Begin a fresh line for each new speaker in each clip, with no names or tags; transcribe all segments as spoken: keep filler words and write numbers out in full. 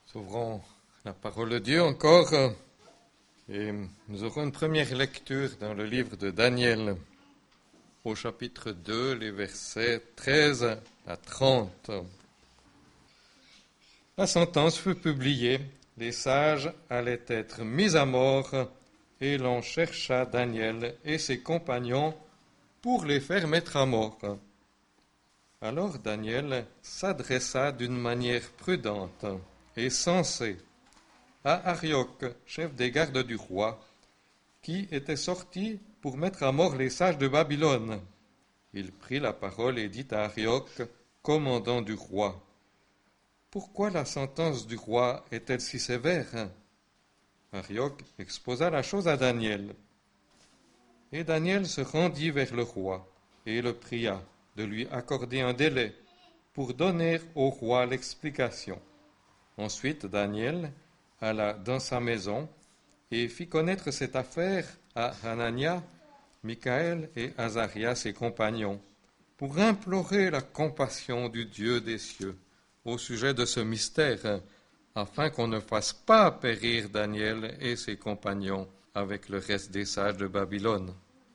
Nous ouvrons la parole de Dieu encore et nous aurons une première lecture dans le livre de Daniel au chapitre deux, les versets treize à trente. La sentence fut publiée, les sages allaient être mis à mort et l'on chercha Daniel et ses compagnons pour les faire mettre à mort. Alors Daniel s'adressa d'une manière prudente et sensée à Arioc, chef des gardes du roi, qui était sorti pour mettre à mort les sages de Babylone. Il prit la parole et dit à Arioc, commandant du roi, « Pourquoi la sentence du roi est-elle si sévère ?» Arioc exposa la chose à Daniel. Et Daniel se rendit vers le roi et le pria de lui accorder un délai pour donner au roi l'explication. Ensuite, Daniel alla dans sa maison et fit connaître cette affaire à Hanania, Michaël et Azaria, ses compagnons, pour implorer la compassion du Dieu des cieux au sujet de ce mystère, afin qu'on ne fasse pas périr Daniel et ses compagnons avec le reste des sages de Babylone.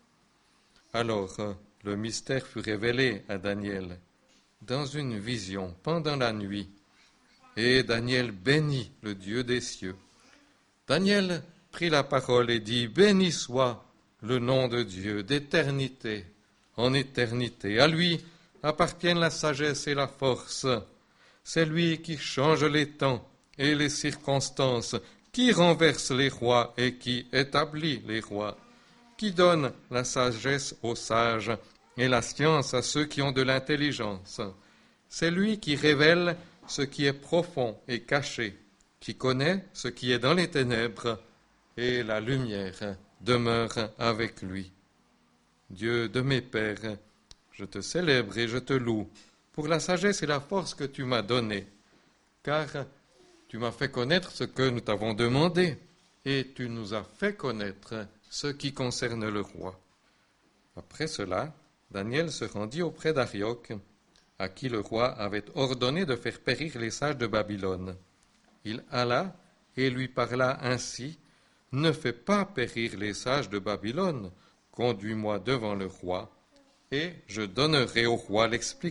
Alors, le mystère fut révélé à Daniel dans une vision pendant la nuit, et Daniel bénit le Dieu des cieux. Daniel prit la parole et dit, « Béni soit le nom de Dieu d'éternité en éternité. À lui appartiennent la sagesse et la force. C'est lui qui change les temps et les circonstances, qui renverse les rois et qui établit les rois, qui donne la sagesse aux sages et la science à ceux qui ont de l'intelligence. C'est lui qui révèle ce qui est profond et caché, qui connaît ce qui est dans les ténèbres, et la lumière demeure avec lui. Dieu de mes pères, je te célèbre et je te loue pour la sagesse et la force que tu m'as donnée, car tu m'as fait connaître ce que nous t'avons demandé, et tu nous as fait connaître ce qui concerne le roi. » Après cela, Daniel se rendit auprès d'Arioc, à qui le roi avait ordonné de faire périr les sages de Babylone. Il alla et lui parla ainsi, « Ne fais pas périr les sages de Babylone, conduis-moi devant le roi, et je donnerai au roi l'explication. »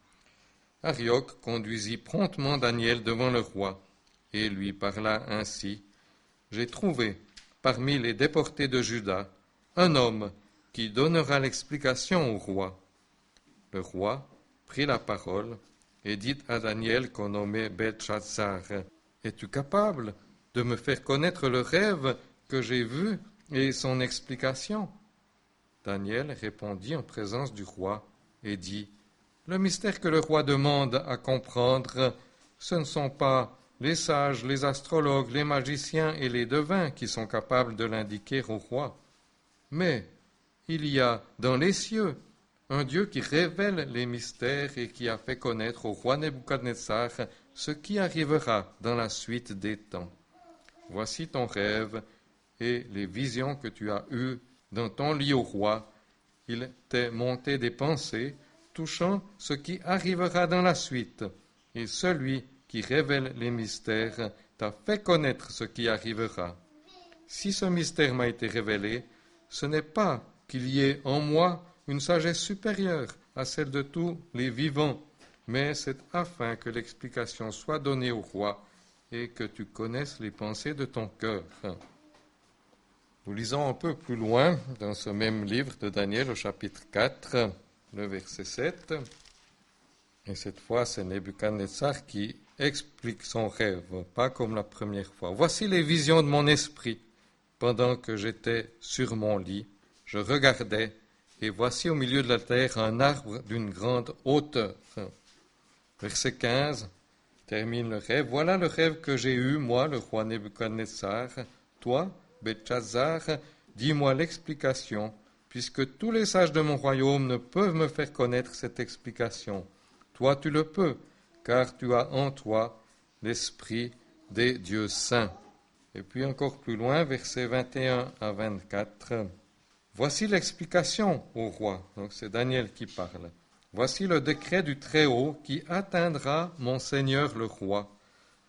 Arioc conduisit promptement Daniel devant le roi, et lui parla ainsi, « J'ai trouvé, parmi les déportés de Juda, un homme qui donnera l'explication au roi. » Le roi prit la parole et dit à Daniel qu'on nommait Belchazzar, « Es-tu capable de me faire connaître le rêve que j'ai vu et son explication ?» Daniel répondit en présence du roi et dit, « Le mystère que le roi demande à comprendre, ce ne sont pas les sages, les astrologues, les magiciens et les devins qui sont capables de l'indiquer au roi. Mais il y a dans les cieux un Dieu qui révèle les mystères et qui a fait connaître au roi Nebuchadnezzar ce qui arrivera dans la suite des temps. Voici ton rêve et les visions que tu as eues dans ton lit au roi. Il t'est monté des pensées touchant ce qui arrivera dans la suite, et celui qui révèle les mystères t'a fait connaître ce qui arrivera. Si ce mystère m'a été révélé, ce n'est pas qu'il y ait en moi une sagesse supérieure à celle de tous les vivants, mais c'est afin que l'explication soit donnée au roi et que tu connaisses les pensées de ton cœur. » Nous lisons un peu plus loin dans ce même livre de Daniel au chapitre quatre, le verset sept. Et cette fois, c'est Nebuchadnezzar qui explique son rêve, pas comme la première fois. « Voici les visions de mon esprit. Pendant que j'étais sur mon lit, je regardais, et voici au milieu de la terre un arbre d'une grande hauteur. » Verset quinze termine le rêve. « Voilà le rêve que j'ai eu, moi, le roi Nebuchadnezzar. Toi, Belchazzar, dis-moi l'explication, puisque tous les sages de mon royaume ne peuvent me faire connaître cette explication. Toi, tu le peux, car tu as en toi l'esprit des dieux saints. » Et puis encore plus loin, versets vingt et un à vingt-quatre. « Voici l'explication au roi. » Donc c'est Daniel qui parle. « Voici le décret du Très-Haut qui atteindra mon Seigneur le roi.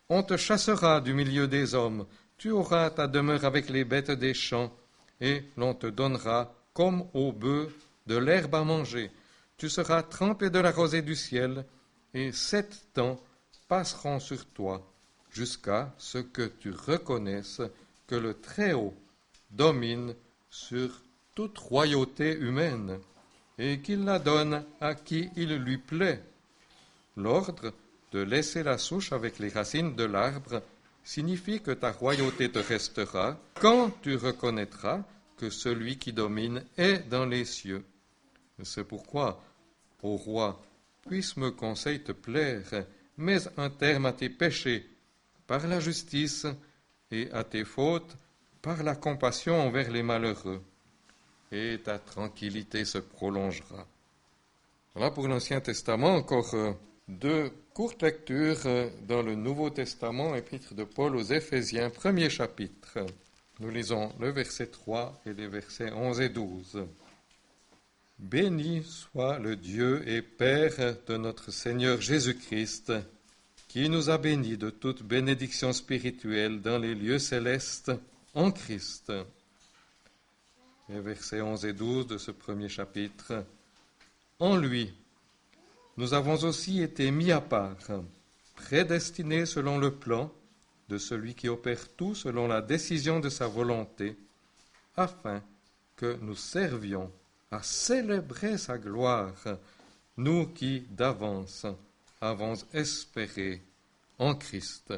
On te chassera du milieu des hommes, tu auras ta demeure avec les bêtes des champs, et l'on te donnera, comme aux bœufs, de l'herbe à manger. Tu seras trempé de la rosée du ciel, et sept temps passeront sur toi, jusqu'à ce que tu reconnaisses que le Très-Haut domine sur toute royauté humaine, et qu'il la donne à qui il lui plaît. L'ordre de laisser la souche avec les racines de l'arbre signifie que ta royauté te restera quand tu reconnaîtras que celui qui domine est dans les cieux. C'est pourquoi, ô roi, puisse me conseil te plaire, mets un terme à tes péchés par la justice et à tes fautes par la compassion envers les malheureux, et ta tranquillité se prolongera. Voilà pour l'Ancien Testament, encore euh, deux courtes lectures euh, dans le Nouveau Testament, épître de Paul aux Éphésiens, premier chapitre. Nous lisons le verset trois et les versets onze et douze. Béni soit le Dieu et Père de notre Seigneur Jésus-Christ, qui nous a bénis de toute bénédiction spirituelle dans les lieux célestes en Christ. Les versets onze et douze de ce premier chapitre. En lui, nous avons aussi été mis à part, prédestinés selon le plan de celui qui opère tout selon la décision de sa volonté, afin que nous servions à célébrer sa gloire, nous qui d'avance avons espéré en Christ.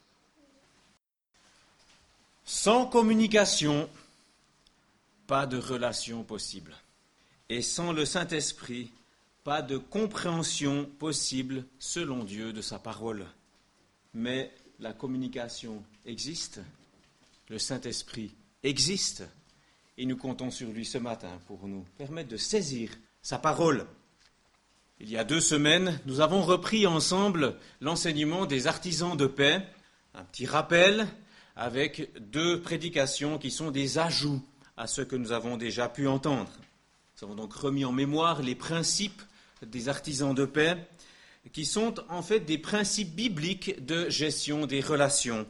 Sans communication, pas de relation possible. Et sans le Saint-Esprit, pas de compréhension possible selon Dieu de sa parole. Mais la communication existe, le Saint-Esprit existe, et nous comptons sur lui ce matin pour nous permettre de saisir sa parole. Il y a deux semaines, nous avons repris ensemble l'enseignement des artisans de paix, un petit rappel avec deux prédications qui sont des ajouts à ce que nous avons déjà pu entendre. Nous avons donc remis en mémoire les principes des artisans de paix, qui sont en fait des principes bibliques de gestion des relations,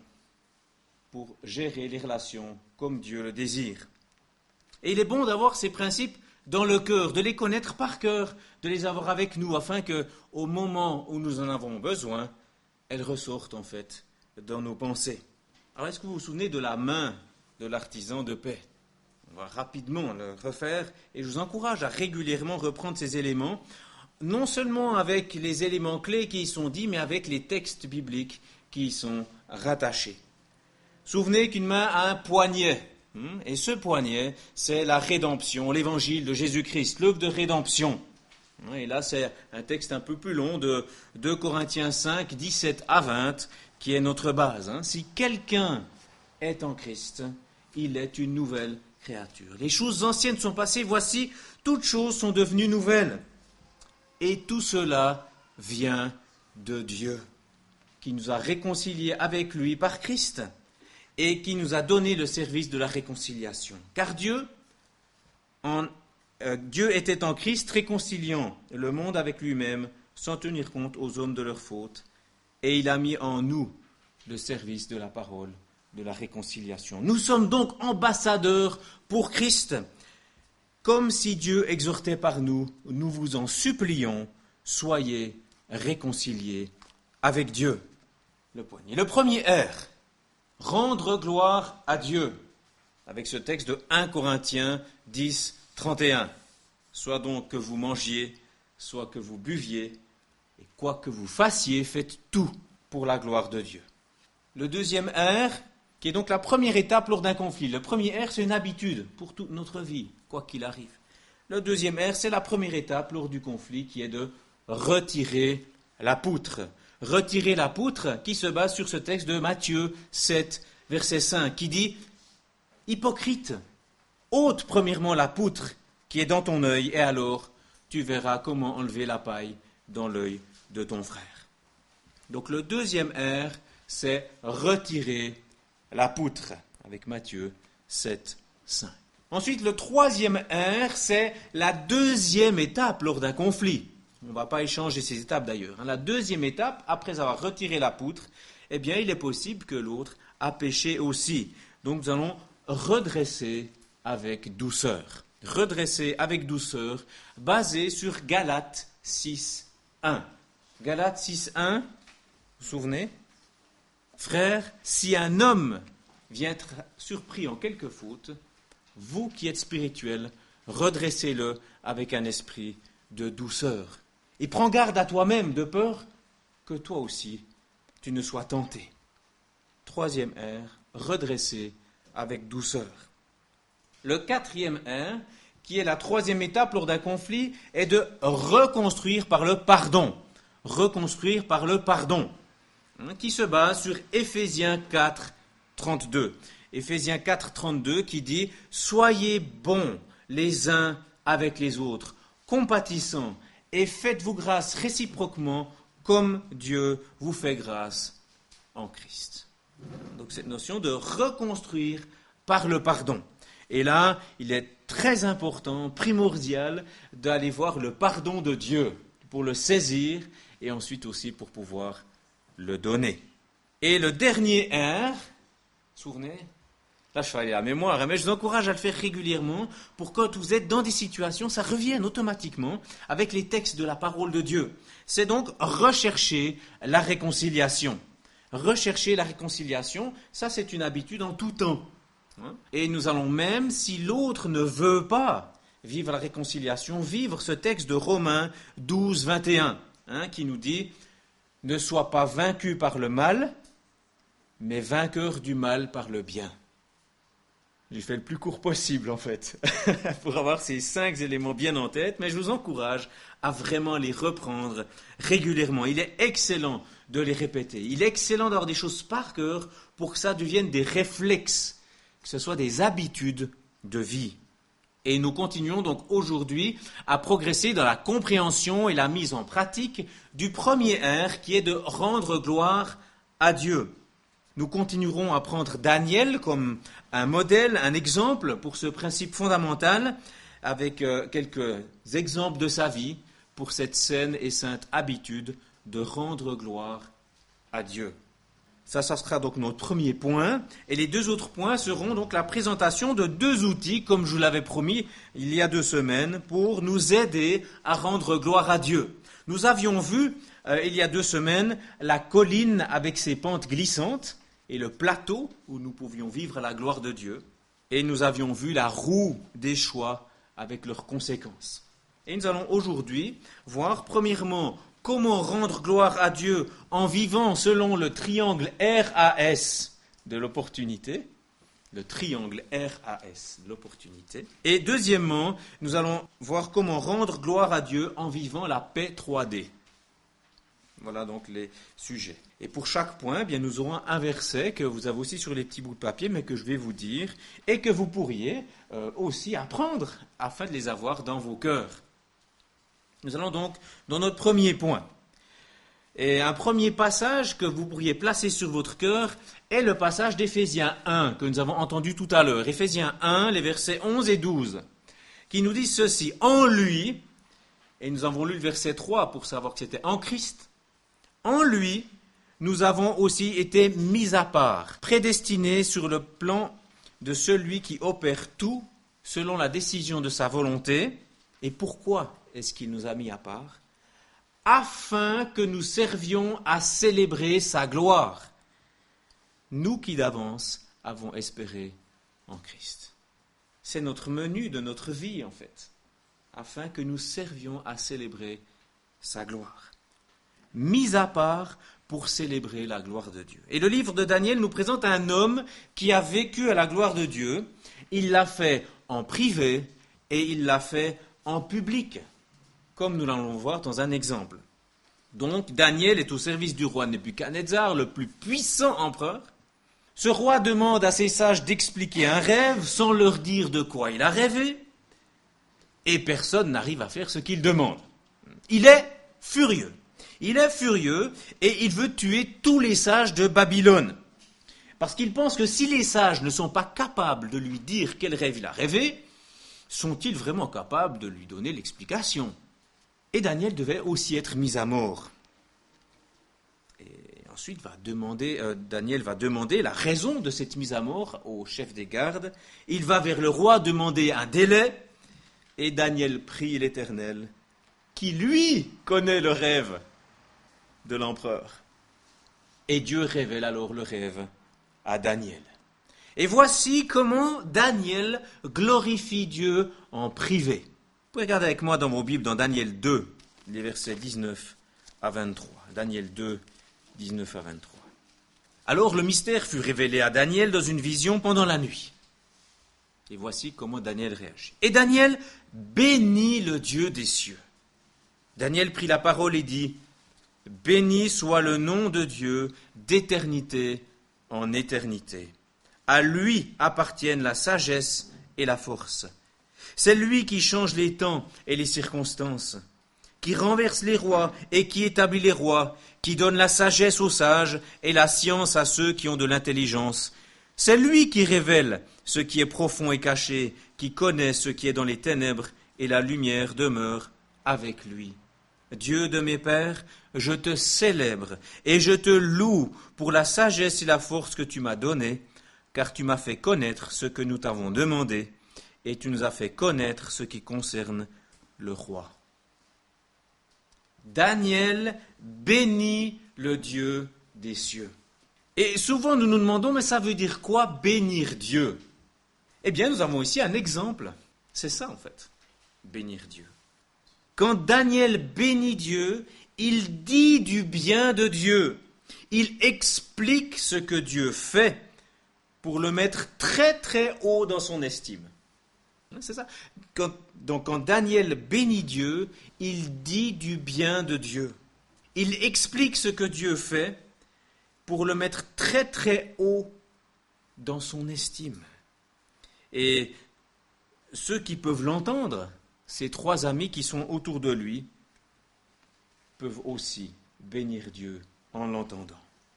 pour gérer les relations comme Dieu le désire. Et il est bon d'avoir ces principes dans le cœur, de les connaître par cœur, de les avoir avec nous, afin que, au moment où nous en avons besoin, elles ressortent en fait dans nos pensées. Alors, est-ce que vous vous souvenez de la main de l'artisan de paix ? On va rapidement le refaire, et je vous encourage à régulièrement reprendre ces éléments, non seulement avec les éléments clés qui y sont dits, mais avec les textes bibliques qui y sont rattachés. Souvenez qu'une main a un poignet, et ce poignet, c'est la rédemption, l'évangile de Jésus-Christ, l'œuvre de rédemption. Et là, c'est un texte un peu plus long de deux Corinthiens cinq, dix-sept à vingt, qui est notre base. Si quelqu'un est en Christ, il est une nouvelle créature. Les choses anciennes sont passées, voici, toutes choses sont devenues nouvelles. Et tout cela vient de Dieu, qui nous a réconciliés avec lui par Christ et qui nous a donné le service de la réconciliation. Car Dieu, en, euh, Dieu était en Christ réconciliant le monde avec lui-même sans tenir compte aux hommes de leurs fautes, et il a mis en nous le service de la parole de la réconciliation. Nous sommes donc ambassadeurs pour Christ. Comme si Dieu exhortait par nous, nous vous en supplions, soyez réconciliés avec Dieu. Le poignet. Le premier R, rendre gloire à Dieu, avec ce texte de un Corinthiens dix, trente et un. Soit donc que vous mangiez, soit que vous buviez, et quoi que vous fassiez, faites tout pour la gloire de Dieu. Le deuxième R, qui est donc la première étape lors d'un conflit. Le premier R, c'est une habitude pour toute notre vie, quoi qu'il arrive. Le deuxième R, c'est la première étape lors du conflit, qui est de retirer la poutre. Retirer la poutre, qui se base sur ce texte de Matthieu sept, verset cinq, qui dit « Hypocrite, ôte premièrement la poutre qui est dans ton œil, et alors tu verras comment enlever la paille dans l'œil de ton frère. » Donc le deuxième R, c'est retirer la poutre, avec Matthieu sept, cinq. Ensuite, le troisième R, c'est la deuxième étape lors d'un conflit. On ne va pas échanger ces étapes d'ailleurs. La deuxième étape, après avoir retiré la poutre, eh bien, il est possible que l'autre a péché aussi. Donc, nous allons redresser avec douceur. Redresser avec douceur, basé sur Galates six, un. Galates six, un, vous vous souvenez ? Frères, si un homme vient être surpris en quelque faute, vous qui êtes spirituels, redressez-le avec un esprit de douceur. Et prends garde à toi-même, de peur que toi aussi tu ne sois tenté. Troisième R, redresser avec douceur. Le quatrième R, qui est la troisième étape lors d'un conflit, est de reconstruire par le pardon. Reconstruire par le pardon, hein, qui se base sur Éphésiens quatre, trente-deux. Éphésiens quatre, trente-deux qui dit « Soyez bons les uns avec les autres, compatissants, et faites-vous grâce réciproquement, comme Dieu vous fait grâce en Christ. » Donc cette notion de reconstruire par le pardon. Et là, il est très important, primordial, d'aller voir le pardon de Dieu pour le saisir et ensuite aussi pour pouvoir le donner. Et le dernier R, vous vous souvenez ? Là, je fais aller à la mémoire, mais je vous encourage à le faire régulièrement pour que quand vous êtes dans des situations, ça revienne automatiquement avec les textes de la parole de Dieu. C'est donc rechercher la réconciliation. Rechercher la réconciliation, ça c'est une habitude en tout temps. Et nous allons même, si l'autre ne veut pas vivre la réconciliation, vivre ce texte de Romains douze, vingt et un, hein, qui nous dit « Ne sois pas vaincu par le mal, mais vainqueur du mal par le bien ». J'ai fait le plus court possible, en fait, pour avoir ces cinq éléments bien en tête, mais je vous encourage à vraiment les reprendre régulièrement. Il est excellent de les répéter. Il est excellent d'avoir des choses par cœur pour que ça devienne des réflexes, que ce soit des habitudes de vie. Et nous continuons donc aujourd'hui à progresser dans la compréhension et la mise en pratique du premier R, qui est de rendre gloire à Dieu. Nous continuerons à prendre Daniel comme un modèle, un exemple pour ce principe fondamental, avec euh, quelques exemples de sa vie pour cette saine et sainte habitude de rendre gloire à Dieu. Ça, ça sera donc notre premier point. Et les deux autres points seront donc la présentation de deux outils, comme je vous l'avais promis il y a deux semaines, pour nous aider à rendre gloire à Dieu. Nous avions vu, euh, il y a deux semaines, la colline avec ses pentes glissantes, et le plateau où nous pouvions vivre la gloire de Dieu. Et nous avions vu la roue des choix avec leurs conséquences. Et nous allons aujourd'hui voir, premièrement, comment rendre gloire à Dieu en vivant selon le triangle R A S de l'opportunité. Le triangle R A S de l'opportunité. Et deuxièmement, nous allons voir comment rendre gloire à Dieu en vivant la paix trois D. Voilà donc les sujets. Et pour chaque point, eh bien, nous aurons un verset que vous avez aussi sur les petits bouts de papier, mais que je vais vous dire, et que vous pourriez euh, aussi apprendre afin de les avoir dans vos cœurs. Nous allons donc dans notre premier point. Et un premier passage que vous pourriez placer sur votre cœur est le passage d'Éphésiens un, que nous avons entendu tout à l'heure. Éphésiens un, les versets onze et douze, qui nous disent ceci. En lui, et nous avons lu le verset trois pour savoir que c'était en Christ, en lui, nous avons aussi été mis à part, prédestinés sur le plan de celui qui opère tout selon la décision de sa volonté. Et pourquoi est-ce qu'il nous a mis à part ? Afin que nous servions à célébrer sa gloire, nous qui d'avance avons espéré en Christ. C'est notre menu de notre vie, en fait, afin que nous servions à célébrer sa gloire. Mis à part pour célébrer la gloire de Dieu. Et le livre de Daniel nous présente un homme qui a vécu à la gloire de Dieu. Il l'a fait en privé et il l'a fait en public, comme nous l'allons voir dans un exemple. Donc, Daniel est au service du roi Nebuchadnezzar, le plus puissant empereur. Ce roi demande à ses sages d'expliquer un rêve sans leur dire de quoi il a rêvé, et personne n'arrive à faire ce qu'il demande. Il est furieux. Il est furieux et il veut tuer tous les sages de Babylone. Parce qu'il pense que si les sages ne sont pas capables de lui dire quel rêve il a rêvé, sont-ils vraiment capables de lui donner l'explication ? Et Daniel devait aussi être mis à mort. Et ensuite, va demander, euh, Daniel va demander la raison de cette mise à mort au chef des gardes. Il va vers le roi demander un délai. Et Daniel prie l'Éternel, qui lui connaît le rêve de l'empereur. Et Dieu révèle alors le rêve à Daniel. Et voici comment Daniel glorifie Dieu en privé. Vous pouvez regarder avec moi dans vos Bibles, dans Daniel deux, les versets dix-neuf à vingt-trois. Daniel deux, dix-neuf à vingt-trois. Alors le mystère fut révélé à Daniel dans une vision pendant la nuit. Et voici comment Daniel réagit. Et Daniel bénit le Dieu des cieux. Daniel prit la parole et dit, « Béni soit le nom de Dieu d'éternité en éternité. À lui appartiennent la sagesse et la force. C'est lui qui change les temps et les circonstances, qui renverse les rois et qui établit les rois, qui donne la sagesse aux sages et la science à ceux qui ont de l'intelligence. C'est lui qui révèle ce qui est profond et caché, qui connaît ce qui est dans les ténèbres, et la lumière demeure avec lui. Dieu de mes pères, je te célèbre et je te loue pour la sagesse et la force que tu m'as donnée, car tu m'as fait connaître ce que nous t'avons demandé, et tu nous as fait connaître ce qui concerne le roi. » Daniel bénit le Dieu des cieux. Et souvent nous nous demandons, mais ça veut dire quoi bénir Dieu? Eh bien, nous avons ici un exemple. C'est ça en fait, bénir Dieu. Quand Daniel bénit Dieu, il dit du bien de Dieu. Il explique ce que Dieu fait pour le mettre très très haut dans son estime. C'est ça. Quand, donc quand Daniel bénit Dieu, il dit du bien de Dieu. Il explique ce que Dieu fait pour le mettre très très haut dans son estime. Et ceux qui peuvent l'entendre, ces trois amis qui sont autour de lui, peuvent aussi bénir Dieu en l'entendant.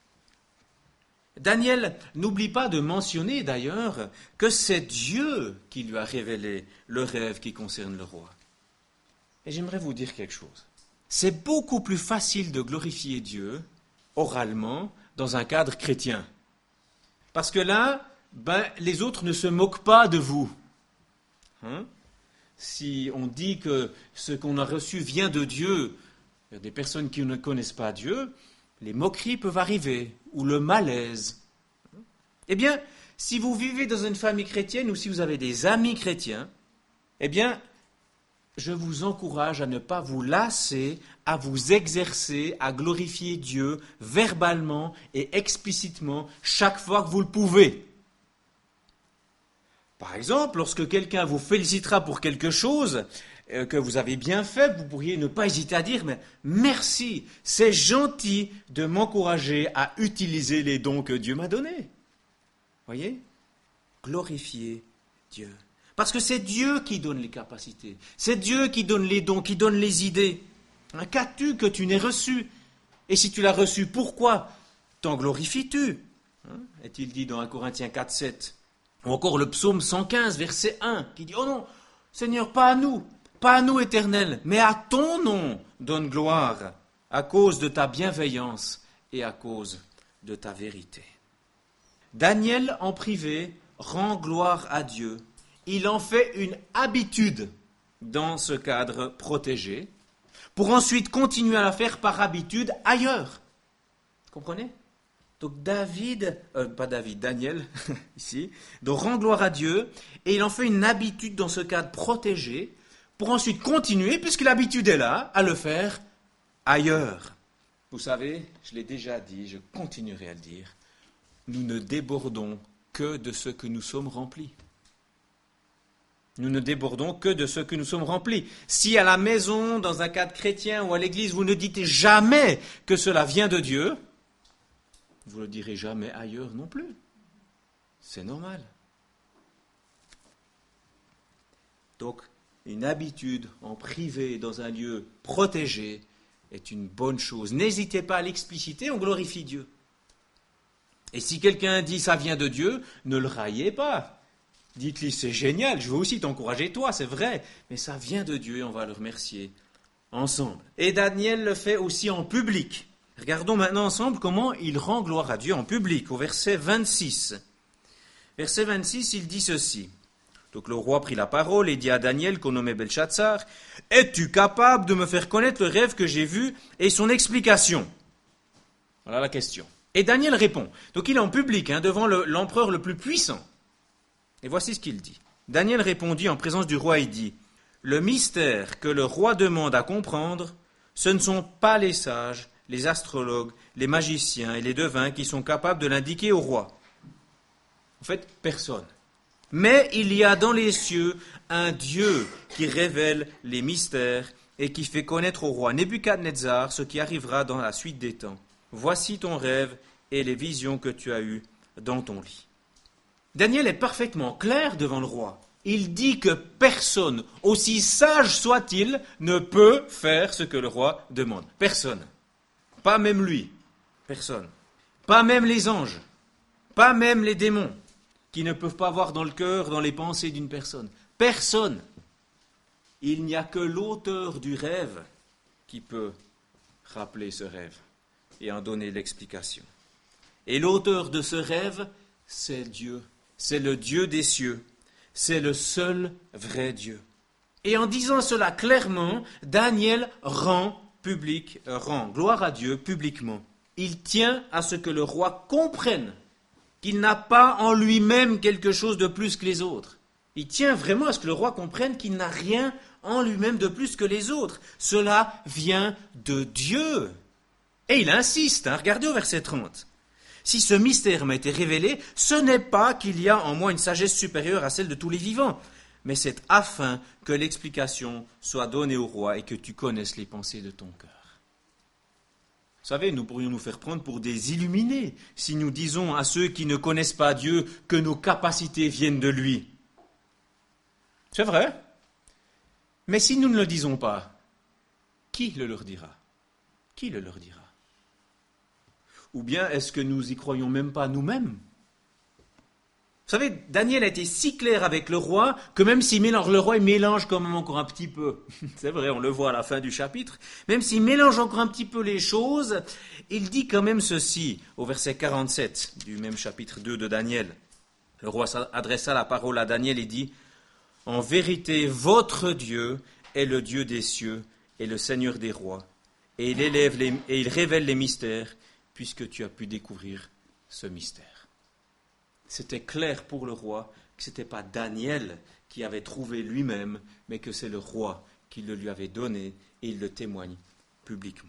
Daniel n'oublie pas de mentionner d'ailleurs que c'est Dieu qui lui a révélé le rêve qui concerne le roi. Et j'aimerais vous dire quelque chose. C'est beaucoup plus facile de glorifier Dieu oralement dans un cadre chrétien. Parce que là, ben, les autres ne se moquent pas de vous. Hein? Si on dit que ce qu'on a reçu vient de Dieu, il y a des personnes qui ne connaissent pas Dieu, les moqueries peuvent arriver, ou le malaise. Eh bien, si vous vivez dans une famille chrétienne ou si vous avez des amis chrétiens, eh bien, je vous encourage à ne pas vous lasser, à vous exercer, à glorifier Dieu verbalement et explicitement chaque fois que vous le pouvez. Par exemple, lorsque quelqu'un vous félicitera pour quelque chose euh, que vous avez bien fait, vous pourriez ne pas hésiter à dire « mais merci, c'est gentil de m'encourager à utiliser les dons que Dieu m'a donnés. » Voyez ? Glorifier Dieu. Parce que c'est Dieu qui donne les capacités, c'est Dieu qui donne les dons, qui donne les idées. Hein, qu'as-tu que tu n'aies reçu ? Et si tu l'as reçu, pourquoi t'en glorifies-tu ? Hein, est-il dit dans un Corinthiens quatre, sept ? Ou encore le psaume cent quinze, verset un, qui dit « Oh non, Seigneur, pas à nous, pas à nous, Éternel, mais à ton nom donne gloire, à cause de ta bienveillance et à cause de ta vérité. » Daniel, en privé, rend gloire à Dieu. Il en fait une habitude dans ce cadre protégé, pour ensuite continuer à la faire par habitude ailleurs. Comprenez ? Donc David, euh, pas David, Daniel, ici, donc rend gloire à Dieu, et il en fait une habitude dans ce cadre protégé, pour ensuite continuer, puisque l'habitude est là, à le faire ailleurs. Vous savez, je l'ai déjà dit, je continuerai à le dire, nous ne débordons que de ce que nous sommes remplis. Nous ne débordons que de ce que nous sommes remplis. Si à la maison, dans un cadre chrétien ou à l'église, vous ne dites jamais que cela vient de Dieu, vous ne le direz jamais ailleurs non plus. C'est normal. Donc, une habitude en privé, dans un lieu protégé, est une bonne chose. N'hésitez pas à l'expliciter, on glorifie Dieu. Et si quelqu'un dit ça vient de Dieu, ne le raillez pas. Dites-lui c'est génial, je veux aussi t'encourager toi, c'est vrai, mais ça vient de Dieu et on va le remercier ensemble. Et Daniel le fait aussi en public. Regardons maintenant ensemble comment il rend gloire à Dieu en public, au verset vingt-six. Verset vingt-six, il dit ceci. Donc le roi prit la parole et dit à Daniel, qu'on nommait Belchatsar, « Es-tu capable de me faire connaître le rêve que j'ai vu et son explication ?» Voilà la question. Et Daniel répond. Donc il est en public, hein, devant le, l'empereur le plus puissant. Et voici ce qu'il dit. Daniel répondit en présence du roi et dit, « Le mystère que le roi demande à comprendre, ce ne sont pas les sages, les astrologues, les magiciens et les devins qui sont capables de l'indiquer au roi. En fait, personne. Mais il y a dans les cieux un Dieu qui révèle les mystères et qui fait connaître au roi Nebuchadnezzar ce qui arrivera dans la suite des temps. Voici ton rêve et les visions que tu as eues dans ton lit. » Daniel est parfaitement clair devant le roi. Il dit que personne, aussi sage soit-il, ne peut faire ce que le roi demande. Personne. Pas même lui. Personne. Pas même les anges. Pas même les démons, qui ne peuvent pas voir dans le cœur, dans les pensées d'une personne. Personne. Il n'y a que l'auteur du rêve qui peut rappeler ce rêve et en donner l'explication. Et l'auteur de ce rêve, c'est Dieu. C'est le Dieu des cieux. C'est le seul vrai Dieu. Et en disant cela clairement, Daniel rend public, euh, rend gloire à Dieu publiquement. Il tient à ce que le roi comprenne qu'il n'a pas en lui-même quelque chose de plus que les autres. Il tient vraiment à ce que le roi comprenne qu'il n'a rien en lui-même de plus que les autres. Cela vient de Dieu. Et il insiste, hein, regardez au verset trente. Si ce mystère m'a été révélé, ce n'est pas qu'il y a en moi une sagesse supérieure à celle de tous les vivants, mais c'est afin que l'explication soit donnée au roi et que tu connaisses les pensées de ton cœur. Vous savez, nous pourrions nous faire prendre pour des illuminés si nous disons à ceux qui ne connaissent pas Dieu que nos capacités viennent de lui. C'est vrai. Mais si nous ne le disons pas, qui le leur dira ? Qui le leur dira ? Ou bien est-ce que nous y croyons même pas nous-mêmes ? Vous savez, Daniel a été si clair avec le roi que même s'il mélange, le roi il mélange quand même encore un petit peu. C'est vrai, on le voit à la fin du chapitre. Même s'il mélange encore un petit peu les choses, il dit quand même ceci au verset quarante-sept du même chapitre deux de Daniel. Le roi adressa la parole à Daniel et dit « En vérité, votre Dieu est le Dieu des cieux et le Seigneur des rois, et il élève les, et il révèle les mystères, puisque tu as pu découvrir ce mystère. » C'était clair pour le roi que ce n'était pas Daniel qui avait trouvé lui-même, mais que c'est le roi qui le lui avait donné, et il le témoigne publiquement.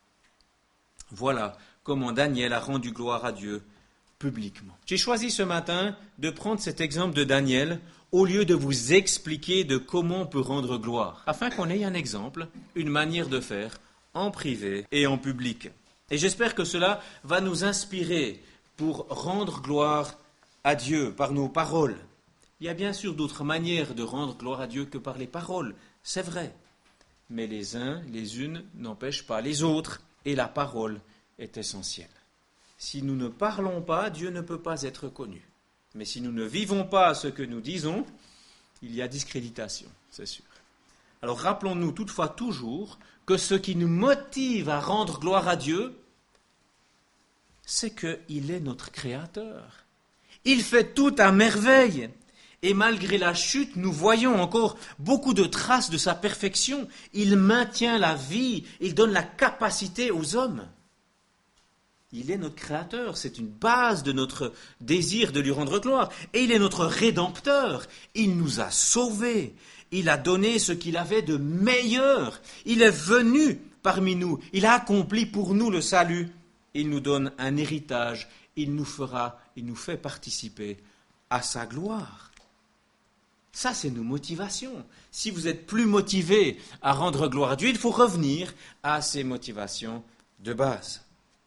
Voilà comment Daniel a rendu gloire à Dieu publiquement. J'ai choisi ce matin de prendre cet exemple de Daniel au lieu de vous expliquer de comment on peut rendre gloire, afin qu'on ait un exemple, une manière de faire en privé et en public. Et j'espère que cela va nous inspirer pour rendre gloire à Dieu par nos paroles. Il y a bien sûr d'autres manières de rendre gloire à Dieu que par les paroles, c'est vrai. Mais les uns, les unes n'empêchent pas les autres, et la parole est essentielle. Si nous ne parlons pas, Dieu ne peut pas être connu. Mais si nous ne vivons pas ce que nous disons, il y a discréditation, c'est sûr. Alors rappelons-nous toutefois toujours que ce qui nous motive à rendre gloire à Dieu, c'est qu'il est notre Créateur. Il fait tout à merveille. Et malgré la chute, nous voyons encore beaucoup de traces de sa perfection. Il maintient la vie, il donne la capacité aux hommes. Il est notre Créateur, c'est une base de notre désir de lui rendre gloire. Et il est notre Rédempteur. Il nous a sauvés. Il a donné ce qu'il avait de meilleur. Il est venu parmi nous. Il a accompli pour nous le salut. Il nous donne un héritage. Il nous fera, il nous fait participer à sa gloire. Ça, c'est nos motivations. Si vous êtes plus motivé à rendre gloire à Dieu, il faut revenir à ces motivations de base.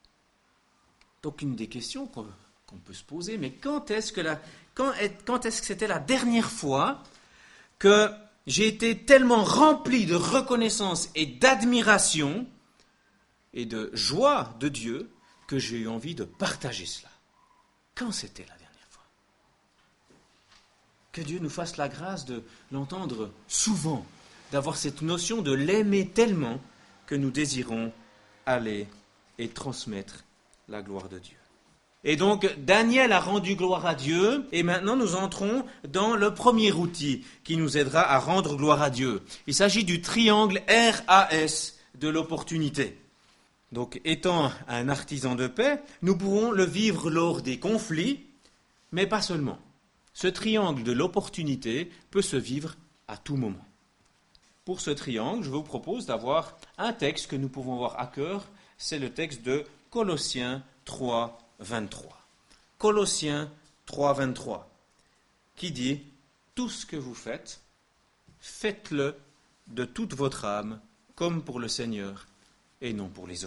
Donc, une des questions qu'on, qu'on peut se poser, mais quand est-ce que la, quand, est, quand est-ce que c'était la dernière fois que j'ai été tellement rempli de reconnaissance et d'admiration et de joie de Dieu que j'ai eu envie de partager cela? Quand c'était la dernière fois? Que Dieu nous fasse la grâce de l'entendre souvent, d'avoir cette notion de l'aimer tellement que nous désirons aller et transmettre la gloire de Dieu. Et donc, Daniel a rendu gloire à Dieu, et maintenant nous entrons dans le premier outil qui nous aidera à rendre gloire à Dieu. Il s'agit du triangle R A S de l'opportunité. Donc, étant un artisan de paix, nous pourrons le vivre lors des conflits, mais pas seulement. Ce triangle de l'opportunité peut se vivre à tout moment. Pour ce triangle, je vous propose d'avoir un texte que nous pouvons avoir à cœur, c'est le texte de Colossiens trois, vingt-trois. Colossiens trois, vingt-trois, qui dit « Tout ce que vous faites, faites-le de toute votre âme, comme pour le Seigneur, et non pour les hommes. »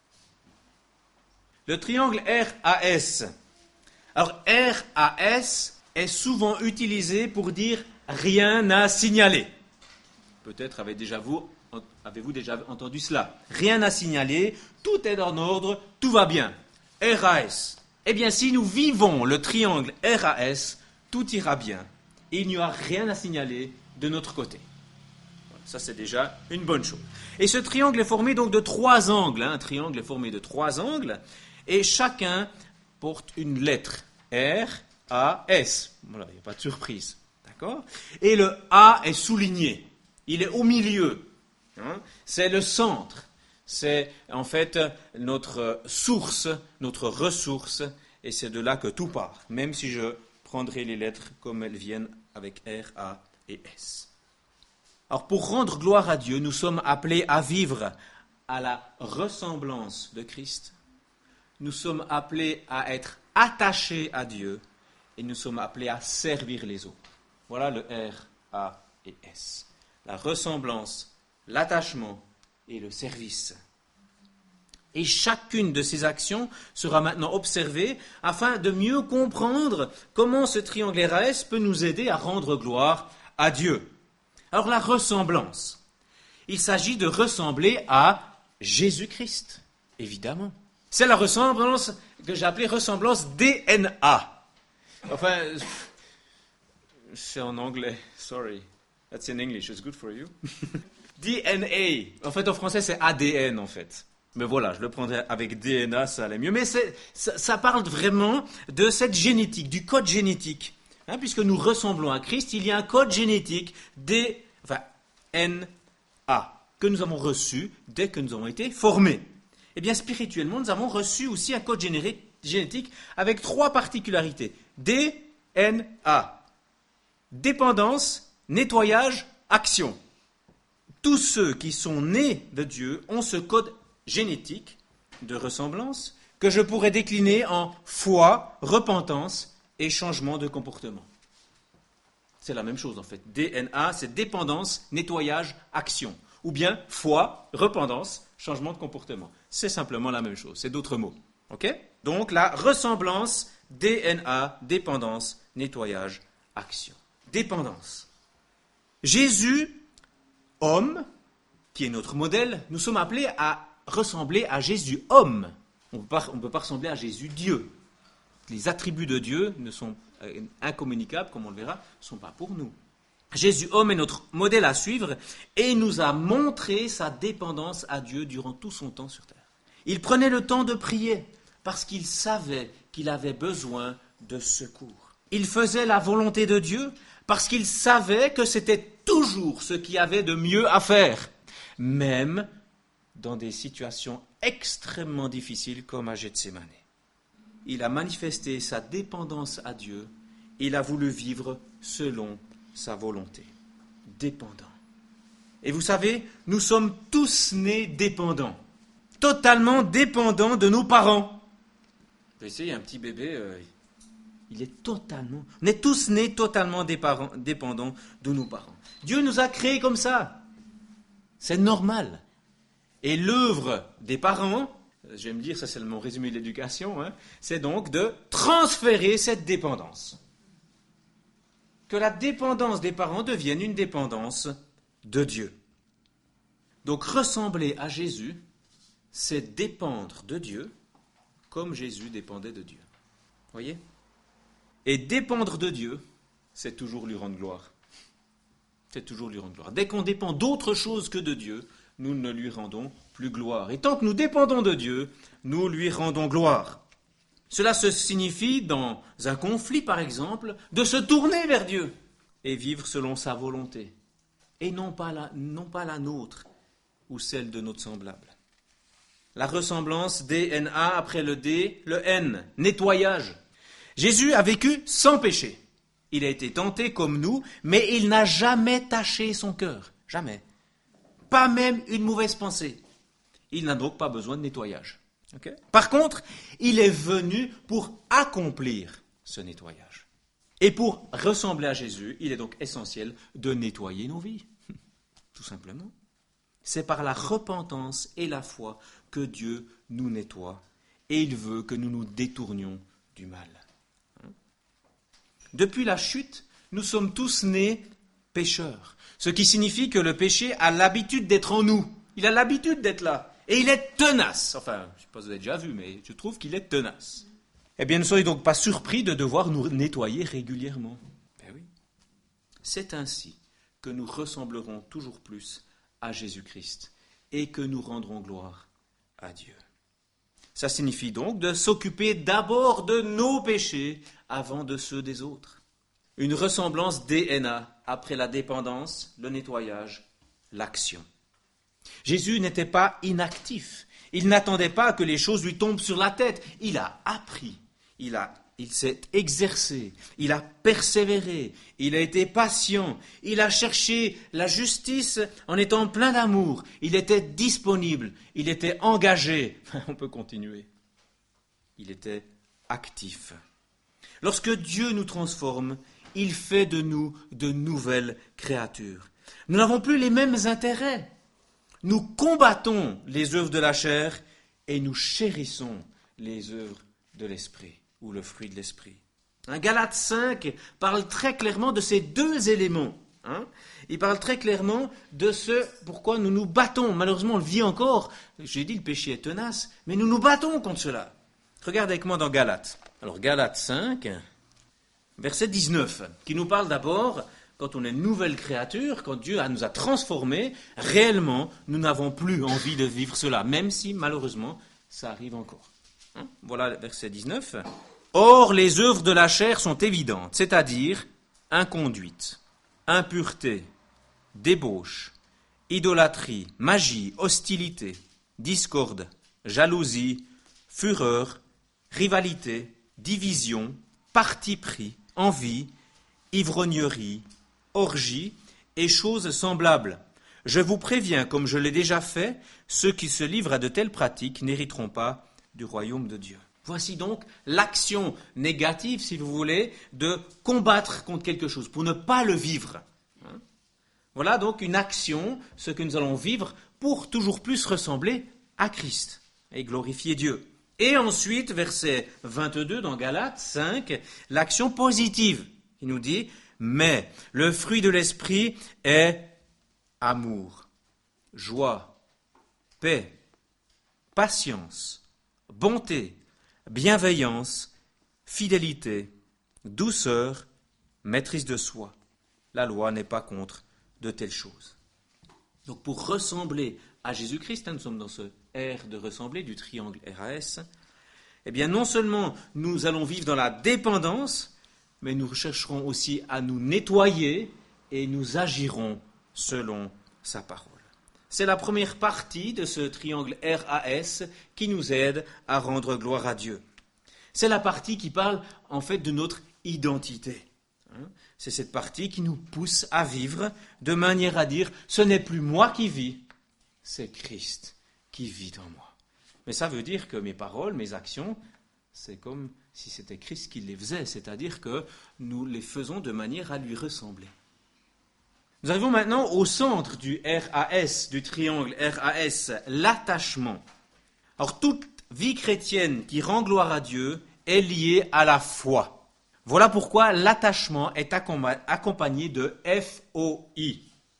Le triangle R A S. Alors, R A S est souvent utilisé pour dire « rien à signaler ». Peut-être avez déjà vous, avez-vous déjà entendu cela. Rien à signaler, tout est en ordre, tout va bien. R A S. Eh bien, si nous vivons le triangle R A S, tout ira bien. Et il n'y aura rien à signaler de notre côté. Ça, c'est déjà une bonne chose. Et ce triangle est formé donc de trois angles. Hein. Un triangle est formé de trois angles. Et chacun porte une lettre. R, A, S. Voilà, il n'y a pas de surprise. D'accord ? Et le A est souligné. Il est au milieu. Hein. C'est le centre. C'est en fait notre source, notre ressource. Et c'est de là que tout part. Même si je prendrai les lettres comme elles viennent avec R, A et S. Alors, pour rendre gloire à Dieu, nous sommes appelés à vivre à la ressemblance de Christ. Nous sommes appelés à être attachés à Dieu et nous sommes appelés à servir les autres. Voilà le R, A et S. La ressemblance, l'attachement et le service. Et chacune de ces actions sera maintenant observée afin de mieux comprendre comment ce triangle R A S peut nous aider à rendre gloire à Dieu. Alors la ressemblance, il s'agit de ressembler à Jésus-Christ, évidemment. C'est la ressemblance que j'ai appelée ressemblance D N A. Enfin, c'est en anglais, sorry. That's in English, it's good for you. D N A, en fait en français c'est A D N en fait. Mais voilà, je le prendrais avec D N A, ça allait mieux. Mais c'est, ça, ça parle vraiment de cette génétique, du code génétique. Hein, puisque nous ressemblons à Christ, il y a un code génétique D, enfin, N A que nous avons reçu dès que nous avons été formés. Eh bien, spirituellement, nous avons reçu aussi un code génétique avec trois particularités. D N A. Dépendance, nettoyage, action. Tous ceux qui sont nés de Dieu ont ce code génétique de ressemblance que je pourrais décliner en foi, repentance et changement de comportement. C'est la même chose en fait. D N A, c'est dépendance, nettoyage, action. Ou bien foi, repentance, changement de comportement. C'est simplement la même chose, c'est d'autres mots. Ok ? Donc la ressemblance, D N A, dépendance, nettoyage, action. Dépendance. Jésus, homme, qui est notre modèle, nous sommes appelés à ressembler à Jésus, homme. On ne peut pas ressembler à Jésus, Dieu. Les attributs de Dieu ne sont euh, incommunicables, comme on le verra, ne sont pas pour nous. Jésus, homme, est notre modèle à suivre et nous a montré sa dépendance à Dieu durant tout son temps sur terre. Il prenait le temps de prier parce qu'il savait qu'il avait besoin de secours. Il faisait la volonté de Dieu parce qu'il savait que c'était toujours ce qu'il y avait de mieux à faire, même dans des situations extrêmement difficiles comme à Gethsémane. Il a manifesté sa dépendance à Dieu, il a voulu vivre selon sa volonté. Dépendant. Et vous savez, nous sommes tous nés dépendants, totalement dépendants de nos parents. Vous savez, un petit bébé, euh, il est totalement... On est tous nés totalement dépendants de nos parents. Dieu nous a créés comme ça. C'est normal. Et l'œuvre des parents... Je vais me dire, ça c'est mon résumé de l'éducation, hein, c'est donc de transférer cette dépendance. Que la dépendance des parents devienne une dépendance de Dieu. Donc ressembler à Jésus, c'est dépendre de Dieu comme Jésus dépendait de Dieu. Voyez ? Et dépendre de Dieu, c'est toujours lui rendre gloire. c'est toujours lui rendre gloire. Dès qu'on dépend d'autre chose que de Dieu, nous ne lui rendons plus gloire. Et tant que nous dépendons de Dieu, nous lui rendons gloire. Cela se signifie, dans un conflit par exemple, de se tourner vers Dieu et vivre selon sa volonté, et non pas la, non pas la nôtre ou celle de notre semblable. La ressemblance D N A après le D, le N, nettoyage. Jésus a vécu sans péché. Il a été tenté comme nous, mais il n'a jamais taché son cœur. Jamais. Pas même une mauvaise pensée. Il n'a donc pas besoin de nettoyage. Okay? Par contre, il est venu pour accomplir ce nettoyage. Et pour ressembler à Jésus, il est donc essentiel de nettoyer nos vies. Tout simplement. C'est par la repentance et la foi que Dieu nous nettoie. Et il veut que nous nous détournions du mal. Depuis la chute, nous sommes tous nés pécheurs. Ce qui signifie que le péché a l'habitude d'être en nous. Il a l'habitude d'être là. Et il est tenace. Enfin, je ne sais pas si vous avez déjà vu, mais je trouve qu'il est tenace. Eh bien, ne soyez donc pas surpris de devoir nous nettoyer régulièrement. Ben oui. C'est ainsi que nous ressemblerons toujours plus à Jésus-Christ et que nous rendrons gloire à Dieu. Ça signifie donc de s'occuper d'abord de nos péchés avant de ceux des autres. Une ressemblance D N A après la dépendance, le nettoyage, l'action. Jésus n'était pas inactif. Il n'attendait pas que les choses lui tombent sur la tête. Il a appris. Il a, il s'est exercé. Il a persévéré. Il a été patient. Il a cherché la justice en étant plein d'amour. Il était disponible. Il était engagé. On peut continuer. Il était actif. Lorsque Dieu nous transforme, il fait de nous de nouvelles créatures. Nous n'avons plus les mêmes intérêts. Nous combattons les œuvres de la chair et nous chérissons les œuvres de l'esprit ou le fruit de l'esprit. Hein, Galates cinq parle très clairement de ces deux éléments. Hein. Il parle très clairement de ce pourquoi nous nous battons. Malheureusement, on le vit encore. J'ai dit le péché est tenace, mais nous nous battons contre cela. Regarde avec moi dans Galates. Alors Galates cinq, verset dix-neuf, qui nous parle d'abord... Quand on est une nouvelle créature, quand Dieu nous a transformés, réellement, nous n'avons plus envie de vivre cela, même si, malheureusement, ça arrive encore. Hein? Voilà le verset dix-neuf. « Or, les œuvres de la chair sont évidentes, c'est-à-dire inconduite, impureté, débauche, idolâtrie, magie, hostilité, discorde, jalousie, fureur, rivalité, division, parti pris, envie, ivrognerie, orgie et choses semblables. Je vous préviens, comme je l'ai déjà fait, ceux qui se livrent à de telles pratiques n'hériteront pas du royaume de Dieu. » Voici donc l'action négative, si vous voulez, de combattre contre quelque chose, pour ne pas le vivre. Voilà donc une action, ce que nous allons vivre pour toujours plus ressembler à Christ et glorifier Dieu. Et ensuite, verset vingt-deux dans Galates cinq, l'action positive, qui nous dit « Mais le fruit de l'esprit est amour, joie, paix, patience, bonté, bienveillance, fidélité, douceur, maîtrise de soi. La loi n'est pas contre de telles choses. » Donc pour ressembler à Jésus-Christ, hein, nous sommes dans ce R de ressembler du triangle R A S, eh bien non seulement nous allons vivre dans la dépendance, mais nous chercherons aussi à nous nettoyer et nous agirons selon sa parole. C'est la première partie de ce triangle R A S qui nous aide à rendre gloire à Dieu. C'est la partie qui parle en fait de notre identité. C'est cette partie qui nous pousse à vivre de manière à dire « ce n'est plus moi qui vis, c'est Christ qui vit en moi ». Mais ça veut dire que mes paroles, mes actions, c'est comme si c'était Christ qui les faisait, c'est-à-dire que nous les faisons de manière à lui ressembler. Nous arrivons maintenant au centre du R A S, du triangle R A S, l'attachement. Alors toute vie chrétienne qui rend gloire à Dieu est liée à la foi. Voilà pourquoi l'attachement est accompagné de F O I.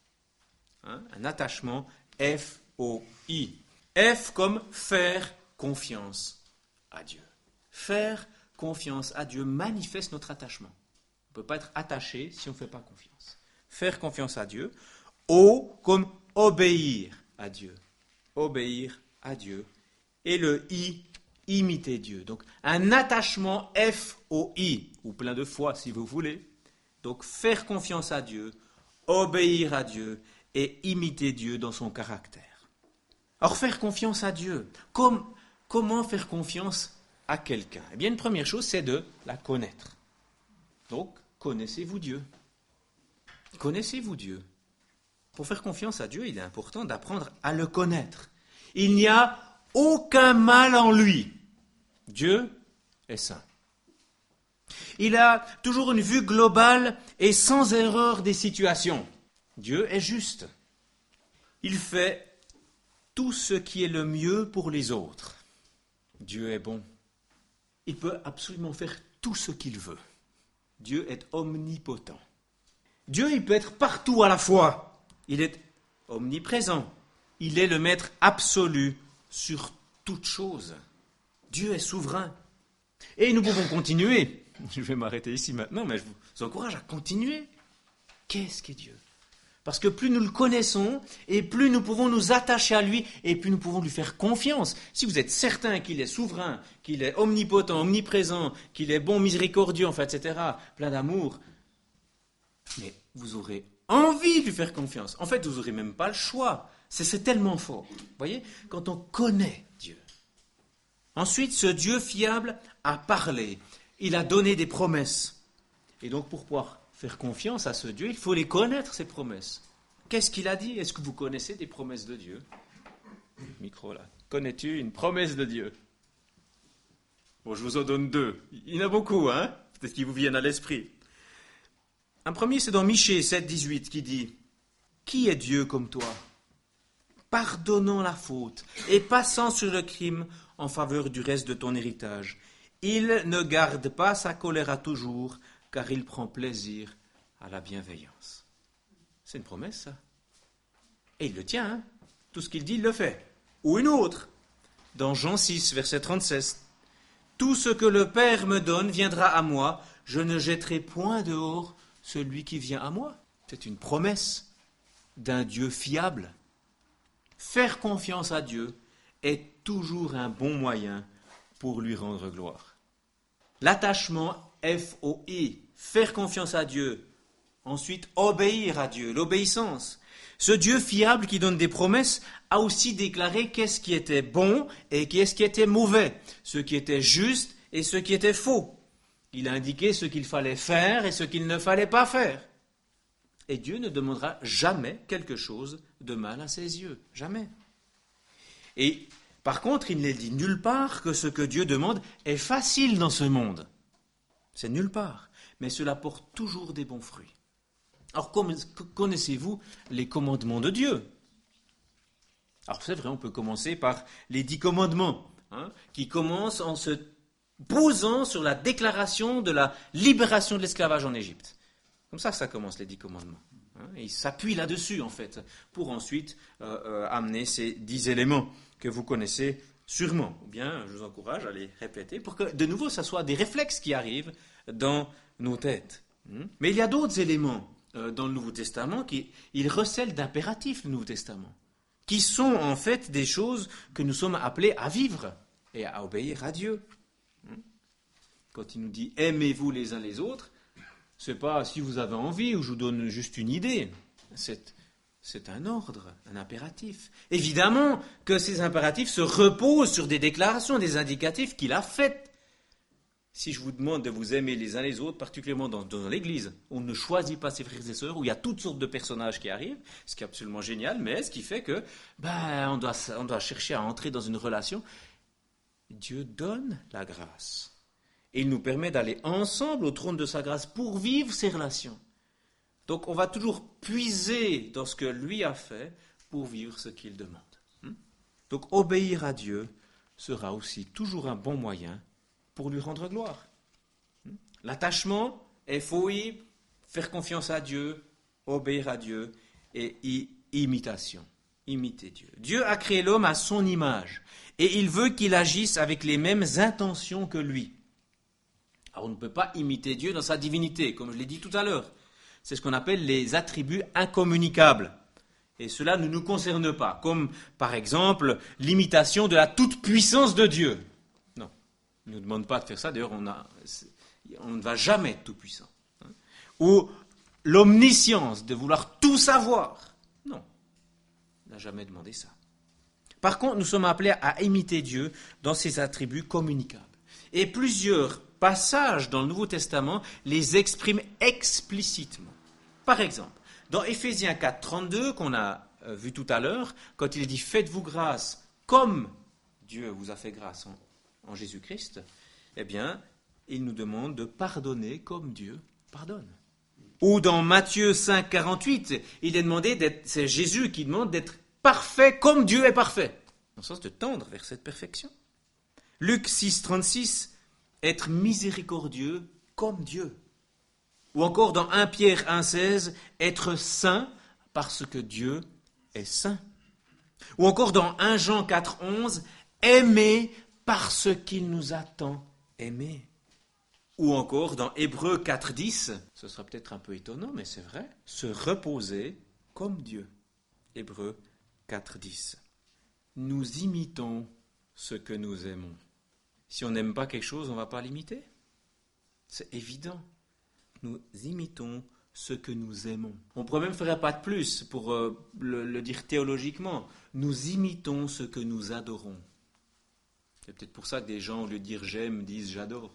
Hein, un attachement F O I. F comme faire confiance à Dieu. Faire confiance à Dieu manifeste notre attachement. On ne peut pas être attaché si on ne fait pas confiance. faire confiance à Dieu. O comme obéir à Dieu. Obéir à Dieu. Et le I, imiter Dieu. Donc un attachement F O I, ou plein de fois si vous voulez. Donc faire confiance à Dieu, obéir à Dieu et imiter Dieu dans son caractère. Alors faire confiance à Dieu, comme, comment faire confiance à quelqu'un? Eh bien une première chose c'est de la connaître. Donc connaissez-vous Dieu? Connaissez-vous Dieu? Pour faire confiance à Dieu, il est important d'apprendre à le connaître. Il n'y a aucun mal en lui. Dieu est saint. Il a toujours une vue globale et sans erreur des situations. Dieu est juste. Il fait tout ce qui est le mieux pour les autres. Dieu est bon. Il peut absolument faire tout ce qu'il veut. Dieu est omnipotent. Dieu, il peut être partout à la fois. Il est omniprésent. Il est le maître absolu sur toute chose. Dieu est souverain. Et nous pouvons continuer. Je vais m'arrêter ici maintenant, mais je vous encourage à continuer. Qu'est-ce qu'est Dieu? Parce que plus nous le connaissons, et plus nous pouvons nous attacher à lui, et plus nous pouvons lui faire confiance. Si vous êtes certain qu'il est souverain, qu'il est omnipotent, omniprésent, qu'il est bon, miséricordieux, enfin, et cetera, plein d'amour, mais vous aurez envie de lui faire confiance. En fait, vous n'aurez même pas le choix. C'est, c'est tellement fort. Vous voyez, quand on connaît Dieu. Ensuite, ce Dieu fiable a parlé. Il a donné des promesses. Et donc, pour pouvoir faire confiance à ce Dieu, il faut les connaître, ces promesses. Qu'est-ce qu'il a dit? Est-ce que vous connaissez des promesses de Dieu? Micro là. Connais-tu une promesse de Dieu? Bon, je vous en donne deux. Il y en a beaucoup, hein? Peut-être qu'ils vous viennent à l'esprit. Un premier, c'est dans Michée sept, dix-huit, qui dit « Qui est Dieu comme toi, pardonnant la faute et passant sur le crime en faveur du reste de ton héritage. Il ne garde pas sa colère à toujours, car il prend plaisir à la bienveillance. » C'est une promesse, ça. Et il le tient, hein. Tout ce qu'il dit, il le fait. Ou une autre, dans Jean six, verset trente-sept. « Tout ce que le Père me donne viendra à moi, je ne jetterai point dehors celui qui vient à moi. » C'est une promesse d'un Dieu fiable. Faire confiance à Dieu est toujours un bon moyen pour lui rendre gloire. L'attachement F O I, faire confiance à Dieu. Ensuite, obéir à Dieu, l'obéissance. Ce Dieu fiable qui donne des promesses a aussi déclaré qu'est-ce qui était bon et qu'est-ce qui était mauvais, ce qui était juste et ce qui était faux. Il a indiqué ce qu'il fallait faire et ce qu'il ne fallait pas faire. Et Dieu ne demandera jamais quelque chose de mal à ses yeux. Jamais. Et par contre, il n'est dit nulle part que ce que Dieu demande est facile dans ce monde. C'est nulle part. Mais cela porte toujours des bons fruits. Alors, connaissez-vous les commandements de Dieu? Alors, c'est vrai, on peut commencer par les dix commandements, hein, qui commencent en se posant sur la déclaration de la libération de l'esclavage en Égypte. Comme ça que ça commence, les dix commandements. Hein, et il s'appuie là-dessus, en fait, pour ensuite euh, euh, amener ces dix éléments que vous connaissez sûrement. Ou bien, je vous encourage à les répéter pour que, de nouveau, ça soit des réflexes qui arrivent dans nos têtes. Hein. Mais il y a d'autres éléments euh, dans le Nouveau Testament qui il recèle d'impératifs, le Nouveau Testament, qui sont en fait des choses que nous sommes appelés à vivre et à obéir à Dieu. Quand il nous dit « aimez-vous les uns les autres », ce n'est pas si vous avez envie ou je vous donne juste une idée. C'est, c'est un ordre, un impératif. Évidemment que ces impératifs se reposent sur des déclarations, des indicatifs qu'il a faites. Si je vous demande de vous aimer les uns les autres, particulièrement dans, dans l'Église, on ne choisit pas ses frères et sœurs, où il y a toutes sortes de personnages qui arrivent, ce qui est absolument génial, mais ce qui fait que ben, on doit, on doit chercher à entrer dans une relation. Dieu donne la grâce. Et il nous permet d'aller ensemble au trône de sa grâce pour vivre ces relations. Donc on va toujours puiser dans ce que lui a fait pour vivre ce qu'il demande. Donc obéir à Dieu sera aussi toujours un bon moyen pour lui rendre gloire. L'attachement, F O I, faire confiance à Dieu, obéir à Dieu, et I, imitation, imiter Dieu. Dieu a créé l'homme à son image, et il veut qu'il agisse avec les mêmes intentions que lui. Alors on ne peut pas imiter Dieu dans sa divinité, comme je l'ai dit tout à l'heure. C'est ce qu'on appelle les attributs incommunicables. Et cela ne nous concerne pas, comme par exemple l'imitation de la toute-puissance de Dieu. Non, il ne nous demande pas de faire ça, d'ailleurs on, a, on ne va jamais être tout-puissant. Hein. Ou l'omniscience, de vouloir tout savoir. Non, il n'a jamais demandé ça. Par contre, nous sommes appelés à imiter Dieu dans ses attributs communicables. Et plusieurs passages dans le Nouveau Testament les expriment explicitement. Par exemple, dans Éphésiens quatre, trente-deux, qu'on a vu tout à l'heure, quand il est dit « Faites-vous grâce comme Dieu vous a fait grâce en, en Jésus-Christ », eh bien, il nous demande de pardonner comme Dieu pardonne. Ou dans Matthieu cinq, quarante-huit, il est demandé d'être, c'est Jésus qui demande d'être parfait comme Dieu est parfait, dans le sens de tendre vers cette perfection. Luc six, trente-six, être miséricordieux comme Dieu. Ou encore dans un Pierre un, seize, être saint parce que Dieu est saint. Ou encore dans un Jean quatre, onze, aimer parce qu'il nous a tant aimés. Ou encore dans Hébreux quatre, dix, ce sera peut-être un peu étonnant, mais c'est vrai, se reposer comme Dieu. Hébreux quatre, dix. Nous imitons ce que nous aimons. Si on n'aime pas quelque chose, on ne va pas l'imiter. C'est évident. Nous imitons ce que nous aimons. On pourrait même faire un pas de plus pour euh, le, le dire théologiquement. Nous imitons ce que nous adorons. C'est peut-être pour ça que des gens, au lieu de dire j'aime, disent j'adore.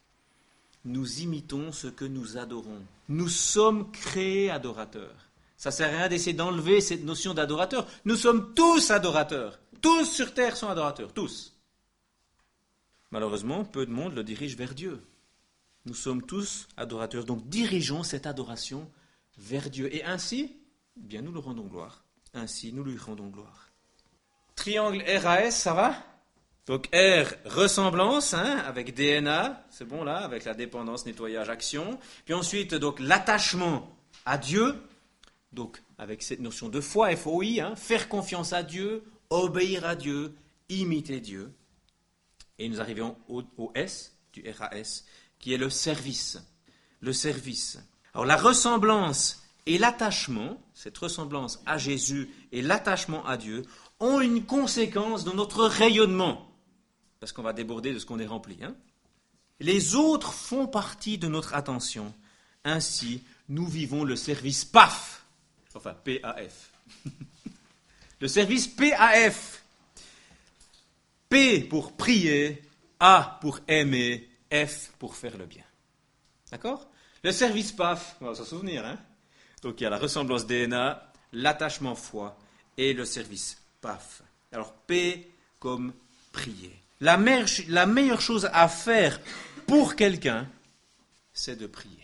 Nous imitons ce que nous adorons. Nous sommes créés adorateurs. Ça ne sert à rien d'essayer d'enlever cette notion d'adorateur. Nous sommes tous adorateurs. Tous sur terre sont adorateurs. Tous. Malheureusement, peu de monde le dirige vers Dieu. Nous sommes tous adorateurs, donc dirigeons cette adoration vers Dieu. Et ainsi, eh bien nous lui rendons gloire. Ainsi, nous lui rendons gloire. Triangle R A S, ça va ? Donc R, ressemblance, hein, avec D N A, c'est bon là, avec la dépendance, nettoyage, action. Puis ensuite, donc l'attachement à Dieu, donc avec cette notion de foi, F O I, hein, faire confiance à Dieu, obéir à Dieu, imiter Dieu. Et nous arrivons au, au S, du R A S, qui est le service. Le service. Alors la ressemblance et l'attachement, cette ressemblance à Jésus et l'attachement à Dieu, ont une conséquence dans notre rayonnement. Parce qu'on va déborder de ce qu'on est rempli. Hein. Les autres font partie de notre attention. Ainsi, nous vivons le service P A F. Enfin, P A F. Le service P A F. P pour prier, A pour aimer, F pour faire le bien. D'accord ? Le service P A F, on va s'en souvenir. Hein ? Donc il y a la ressemblance D N A, l'attachement foi et le service P A F. Alors P comme prier. La meilleure, la meilleure chose à faire pour quelqu'un, c'est de prier.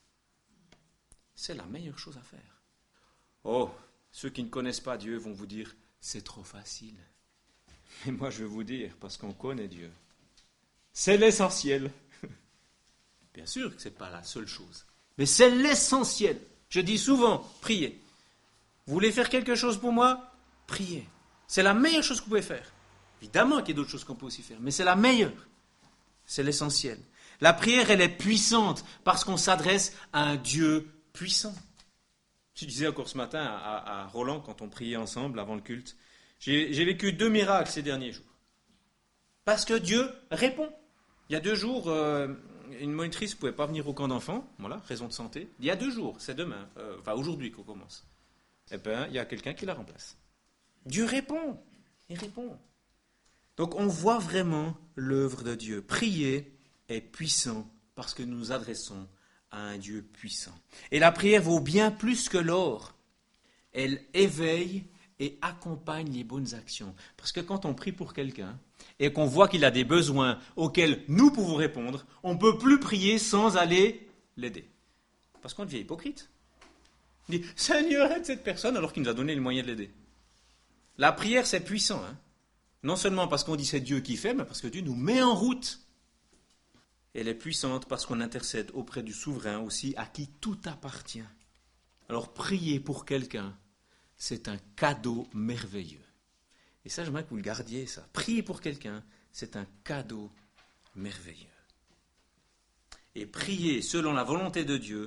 C'est la meilleure chose à faire. Oh, ceux qui ne connaissent pas Dieu vont vous dire, c'est trop facile. Mais moi je vais vous dire, parce qu'on connaît Dieu, c'est l'essentiel. Bien sûr que ce n'est pas la seule chose, mais c'est l'essentiel. Je dis souvent, priez. Vous voulez faire quelque chose pour moi ? Priez. C'est la meilleure chose que vous pouvez faire. Évidemment qu'il y a d'autres choses qu'on peut aussi faire, mais c'est la meilleure. C'est l'essentiel. La prière, elle est puissante parce qu'on s'adresse à un Dieu puissant. Je disais encore ce matin à, à Roland, quand on priait ensemble avant le culte, j'ai, j'ai vécu deux miracles ces derniers jours. Parce que Dieu répond. Il y a deux jours, euh, une monitrice ne pouvait pas venir au camp d'enfants, voilà, raison de santé. Il y a deux jours, c'est demain, euh, enfin aujourd'hui qu'on commence. Eh bien, il y a quelqu'un qui la remplace. Dieu répond, il répond. Donc on voit vraiment l'œuvre de Dieu. Prier est puissant parce que nous nous adressons à un Dieu puissant. Et la prière vaut bien plus que l'or. Elle éveille et accompagne les bonnes actions. Parce que quand on prie pour quelqu'un et qu'on voit qu'il a des besoins auxquels nous pouvons répondre, on ne peut plus prier sans aller l'aider. Parce qu'on devient hypocrite. On dit, Seigneur, aide cette personne alors qu'il nous a donné le moyen de l'aider. La prière, c'est puissant. Hein. Non seulement parce qu'on dit c'est Dieu qui fait, mais parce que Dieu nous met en route. Elle est puissante parce qu'on intercède auprès du souverain aussi, à qui tout appartient. Alors prier pour quelqu'un, c'est un cadeau merveilleux. Et ça, j'aimerais que vous le gardiez, ça. Prier pour quelqu'un, c'est un cadeau merveilleux. Et prier selon la volonté de Dieu,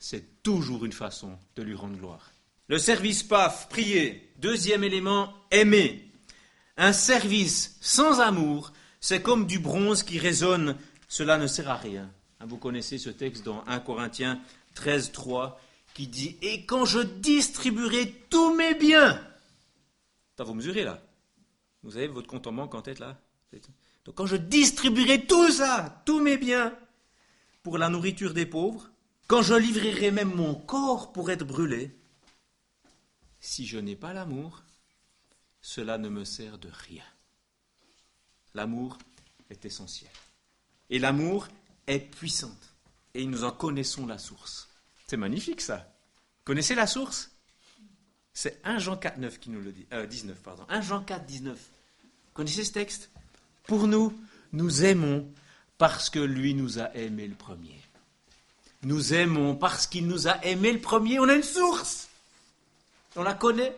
c'est toujours une façon de lui rendre gloire. Le service P A F, prier. Deuxième élément, aimer. Un service sans amour, c'est comme du bronze qui résonne, cela ne sert à rien. Vous connaissez ce texte dans un Corinthiens treize, trois, qui dit « Et quand je distribuerai tous mes biens », vous mesurez là, vous avez votre compte en banque en tête là. Donc quand je distribuerai tout ça, tous mes biens, pour la nourriture des pauvres, quand je livrerai même mon corps pour être brûlé, si je n'ai pas l'amour, cela ne me sert de rien. L'amour est essentiel. Et l'amour est puissant. Et nous en connaissons la source. C'est magnifique ça. Connaissez la source ? C'est premier Jean quatre, neuf qui nous le dit. Euh, dix-neuf, pardon. premier Jean quatre, dix-neuf. Connaissez ce texte ? Pour nous, nous aimons parce que lui nous a aimés le premier. Nous aimons parce qu'il nous a aimés le premier. On a une source. On la connaît.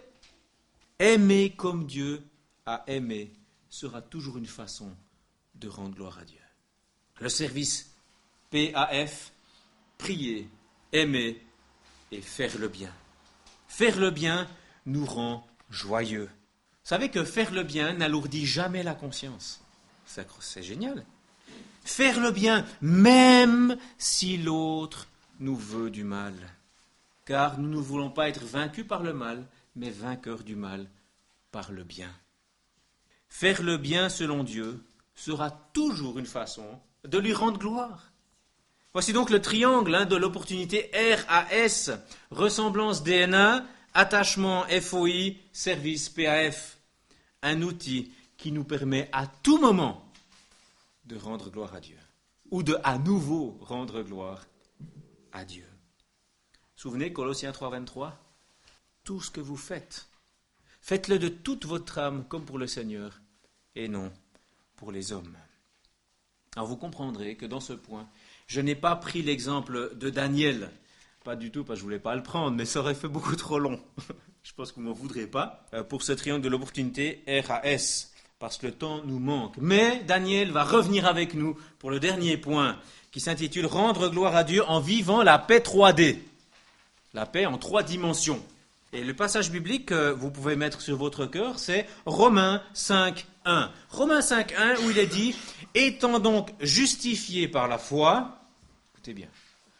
Aimer comme Dieu a aimé sera toujours une façon de rendre gloire à Dieu. Le service P A F, prier, aimer et faire le bien. Faire le bien nous rend joyeux. Vous savez que faire le bien n'alourdit jamais la conscience. C'est, c'est génial. Faire le bien même si l'autre nous veut du mal. Car nous ne voulons pas être vaincus par le mal, mais vainqueurs du mal par le bien. Faire le bien selon Dieu sera toujours une façon de lui rendre gloire. Voici donc le triangle hein, de l'opportunité R A S, ressemblance D N A, attachement F O I, service P A F. Un outil qui nous permet à tout moment de rendre gloire à Dieu, ou de à nouveau rendre gloire à Dieu. Souvenez Colossiens trois, vingt-trois, tout ce que vous faites, faites-le de toute votre âme comme pour le Seigneur et non pour les hommes. Alors vous comprendrez que dans ce point, je n'ai pas pris l'exemple de Daniel, pas du tout parce que je ne voulais pas le prendre, mais ça aurait fait beaucoup trop long. Je pense que vous ne m'en voudrez pas pour ce triangle de l'opportunité R A S, parce que le temps nous manque. Mais Daniel va revenir avec nous pour le dernier point, qui s'intitule « Rendre gloire à Dieu en vivant la paix trois D ». La paix en trois dimensions. Et le passage biblique que vous pouvez mettre sur votre cœur, c'est Romains cinq, un. Romains cinq, un, où il est dit « Étant donc justifiés par la foi », écoutez bien,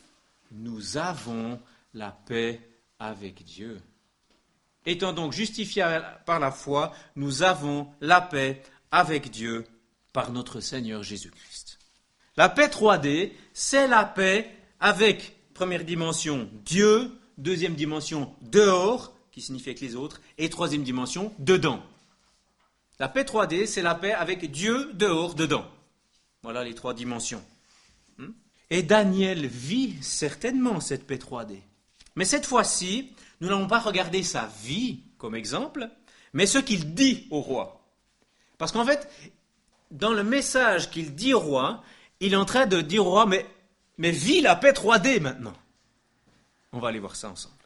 nous avons la paix avec Dieu. Étant donc justifiés par la foi, nous avons la paix avec Dieu par notre Seigneur Jésus-Christ. La paix trois D, c'est la paix avec, première dimension, Dieu, deuxième dimension, dehors, qui signifie avec les autres, et troisième dimension, dedans. La paix trois D, c'est la paix avec Dieu, dehors, dedans. Voilà les trois dimensions. Et Daniel vit certainement cette paix trois D. Mais cette fois-ci, nous n'allons pas regarder sa vie comme exemple, mais ce qu'il dit au roi. Parce qu'en fait, dans le message qu'il dit au roi, il est en train de dire au roi, mais, mais vis la paix trois D maintenant. On va aller voir ça ensemble.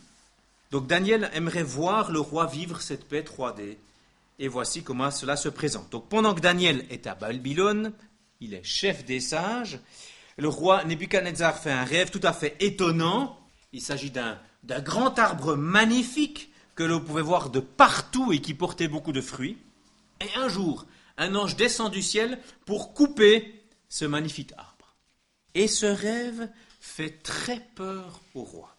Donc Daniel aimerait voir le roi vivre cette paix trois D. Et voici comment cela se présente. Donc pendant que Daniel est à Babylone, il est chef des sages, le roi Nebuchadnezzar fait un rêve tout à fait étonnant. Il s'agit d'un, d'un grand arbre magnifique que l'on pouvait voir de partout et qui portait beaucoup de fruits. Et un jour, un ange descend du ciel pour couper ce magnifique arbre. Et ce rêve fait très peur au roi.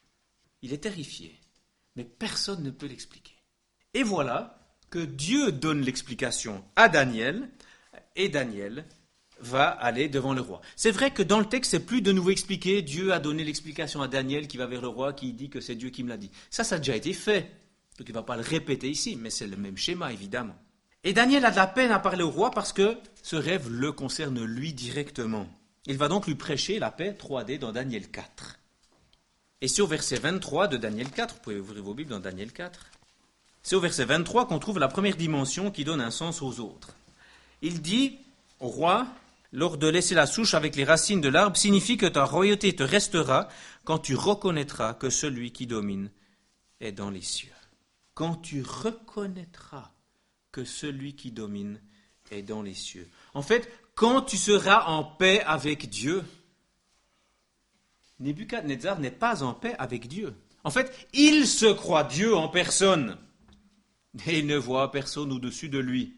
Il est terrifié, mais personne ne peut l'expliquer. Et voilà que Dieu donne l'explication à Daniel, et Daniel va aller devant le roi. C'est vrai que dans le texte, c'est plus de nouveau expliqué. Dieu a donné l'explication à Daniel qui va vers le roi, qui dit que c'est Dieu qui me l'a dit. Ça, ça a déjà été fait. Donc il ne va pas le répéter ici, mais c'est le même schéma, évidemment. Et Daniel a de la peine à parler au roi parce que ce rêve le concerne lui directement. Il va donc lui prêcher la paix trois D dans Daniel quatre. Et c'est au verset vingt-trois de Daniel quatre, vous pouvez ouvrir vos Bibles dans Daniel quatre, c'est au verset vingt-trois qu'on trouve la première dimension qui donne un sens aux autres. Il dit au roi, lors de laisser la souche avec les racines de l'arbre, signifie que ta royauté te restera quand tu reconnaîtras que celui qui domine est dans les cieux. Quand tu reconnaîtras que celui qui domine est dans les cieux. En fait, quand tu seras en paix avec Dieu. Nebuchadnezzar n'est pas en paix avec Dieu. En fait, il se croit Dieu en personne. Et il ne voit personne au-dessus de lui.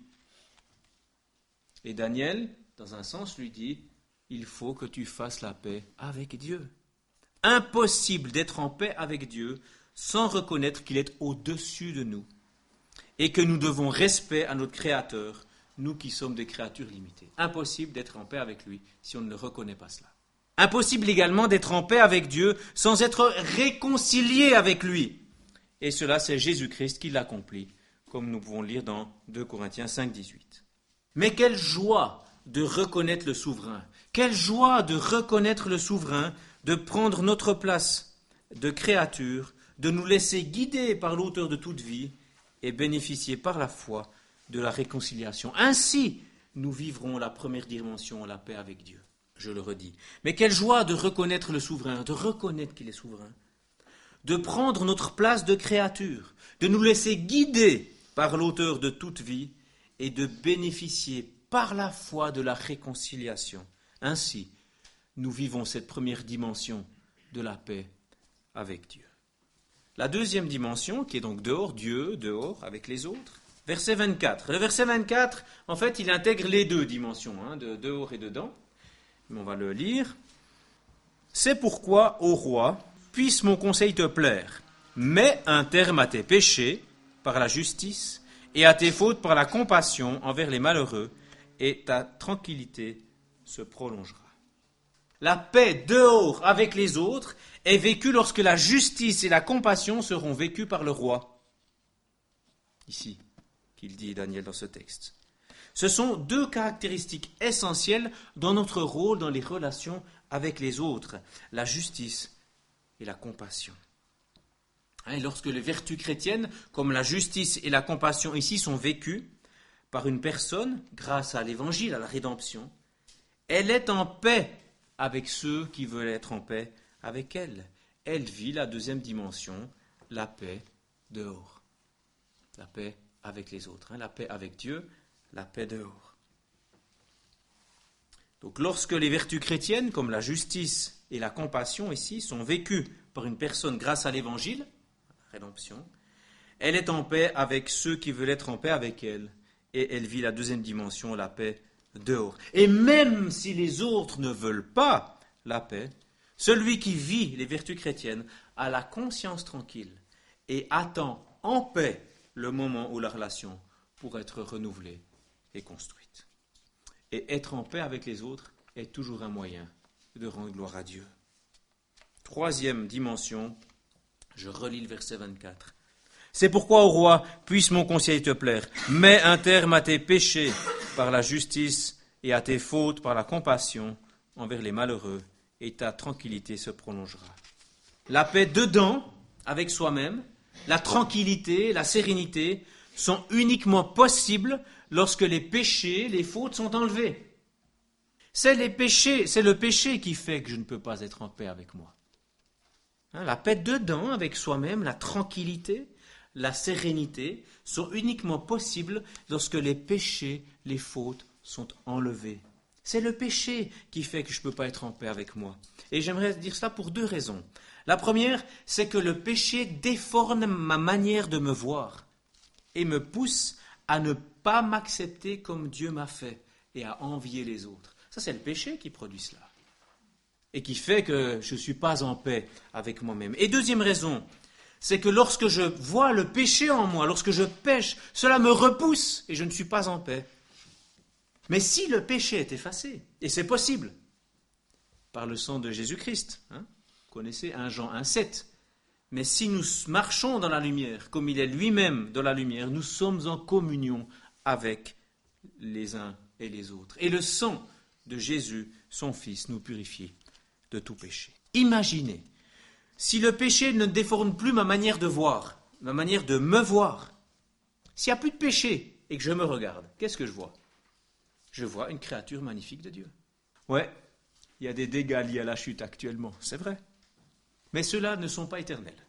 Et Daniel, dans un sens, lui dit, il faut que tu fasses la paix avec Dieu. Impossible d'être en paix avec Dieu sans reconnaître qu'il est au-dessus de nous et que nous devons respect à notre Créateur, nous qui sommes des créatures limitées. Impossible d'être en paix avec lui si on ne reconnaît pas cela. Impossible également d'être en paix avec Dieu sans être réconcilié avec lui. Et cela, c'est Jésus-Christ qui l'accomplit, comme nous pouvons lire dans deux Corinthiens cinq, dix-huit. Mais quelle joie de reconnaître le souverain, quelle joie de reconnaître le souverain, de prendre notre place de créature, de nous laisser guider par l'auteur de toute vie et bénéficier par la foi de la réconciliation. Ainsi, nous vivrons la première dimension, la paix avec Dieu. Je le redis. Mais quelle joie de reconnaître le souverain, de reconnaître qu'il est souverain, de prendre notre place de créature, de nous laisser guider par l'auteur de toute vie et de bénéficier par la foi de la réconciliation. Ainsi, nous vivons cette première dimension de la paix avec Dieu. La deuxième dimension, qui est donc dehors, Dieu, dehors, avec les autres, verset vingt-quatre. Le verset vingt-quatre, en fait, il intègre les deux dimensions, hein, de dehors et dedans. Mais on va le lire. « C'est pourquoi, ô roi, puisse mon conseil te plaire, mets un terme à tes péchés par la justice et à tes fautes par la compassion envers les malheureux, et ta tranquillité se prolongera. » La paix dehors avec les autres est vécue lorsque la justice et la compassion seront vécues par le roi. Ici, qu'il dit Daniel dans ce texte. Ce sont deux caractéristiques essentielles dans notre rôle dans les relations avec les autres, la justice et la compassion. Et lorsque les vertus chrétiennes, comme la justice et la compassion ici, sont vécues par une personne, grâce à l'évangile, à la rédemption, elle est en paix avec ceux qui veulent être en paix avec elle. Elle vit la deuxième dimension, la paix dehors. La paix avec les autres, hein, la paix avec Dieu, la paix dehors. Donc lorsque les vertus chrétiennes, comme la justice et la compassion ici, sont vécues par une personne grâce à l'évangile, la rédemption, elle est en paix avec ceux qui veulent être en paix avec elle. Et elle vit la deuxième dimension, la paix dehors. Et même si les autres ne veulent pas la paix, celui qui vit les vertus chrétiennes a la conscience tranquille et attend en paix le moment où la relation pourra être renouvelée et construite. Et être en paix avec les autres est toujours un moyen de rendre gloire à Dieu. Troisième dimension, je relis le verset vingt-quatre. C'est pourquoi, ô roi, puisse mon conseil te plaire. Mets un terme à tes péchés par la justice et à tes fautes par la compassion envers les malheureux, et ta tranquillité se prolongera. La paix dedans, avec soi-même, la tranquillité, la sérénité, sont uniquement possibles lorsque les péchés, les fautes sont enlevés. C'est les péchés, c'est le péché qui fait que je ne peux pas être en paix avec moi. Hein, la paix dedans, avec soi-même, la tranquillité, la sérénité sont uniquement possibles lorsque les péchés, les fautes sont enlevés. C'est le péché qui fait que je ne peux pas être en paix avec moi. Et j'aimerais dire cela pour deux raisons. La première, c'est que le péché déforme ma manière de me voir et me pousse à ne pas m'accepter comme Dieu m'a fait et à envier les autres. Ça, c'est le péché qui produit cela et qui fait que je ne suis pas en paix avec moi-même. Et deuxième raison, c'est que lorsque je vois le péché en moi, lorsque je pêche, cela me repousse et je ne suis pas en paix. Mais si le péché est effacé, et c'est possible, par le sang de Jésus-Christ, hein, vous connaissez un Jean un sept, mais si nous marchons dans la lumière, comme il est lui-même dans la lumière, nous sommes en communion avec les uns et les autres. Et le sang de Jésus, son Fils, nous purifie de tout péché. Imaginez, si le péché ne déforme plus ma manière de voir, ma manière de me voir, s'il n'y a plus de péché et que je me regarde, qu'est-ce que je vois ? Je vois une créature magnifique de Dieu. Ouais, il y a des dégâts liés à la chute actuellement, c'est vrai. Mais ceux-là ne sont pas éternels.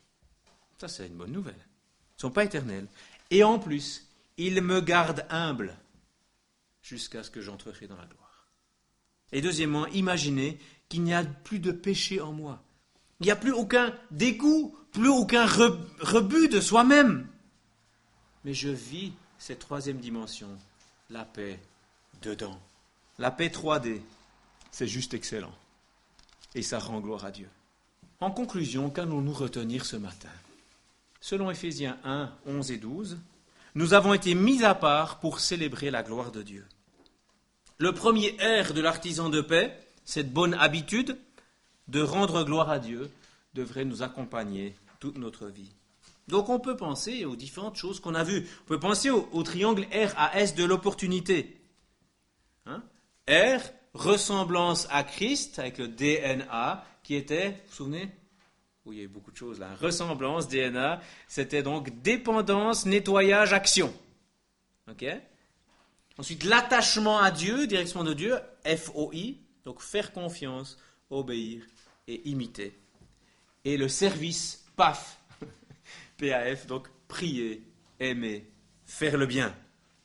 Ça, c'est une bonne nouvelle. Ils ne sont pas éternels. Et en plus, ils me gardent humble jusqu'à ce que j'entrerai dans la gloire. Et deuxièmement, imaginez qu'il n'y a plus de péché en moi. Il n'y a plus aucun dégoût, plus aucun re- rebut de soi-même. Mais je vis cette troisième dimension, la paix dedans. La paix trois D, c'est juste excellent. Et ça rend gloire à Dieu. En conclusion, qu'allons-nous retenir ce matin ? Selon Éphésiens un, onze et douze, nous avons été mis à part pour célébrer la gloire de Dieu. Le premier R de l'artisan de paix, cette bonne habitude de rendre gloire à Dieu, devrait nous accompagner toute notre vie. Donc on peut penser aux différentes choses qu'on a vues. On peut penser au, au triangle R A S de l'opportunité. Hein? R, ressemblance à Christ, avec le D N A, qui était, vous vous souvenez ? Oui, il y a beaucoup de choses là. Ressemblance, D N A, c'était donc dépendance, nettoyage, action. Ok ? Ensuite, l'attachement à Dieu, direction de Dieu, F O I, donc faire confiance, obéir et imiter. Et le service, P A F, P A F, donc prier, aimer, faire le bien.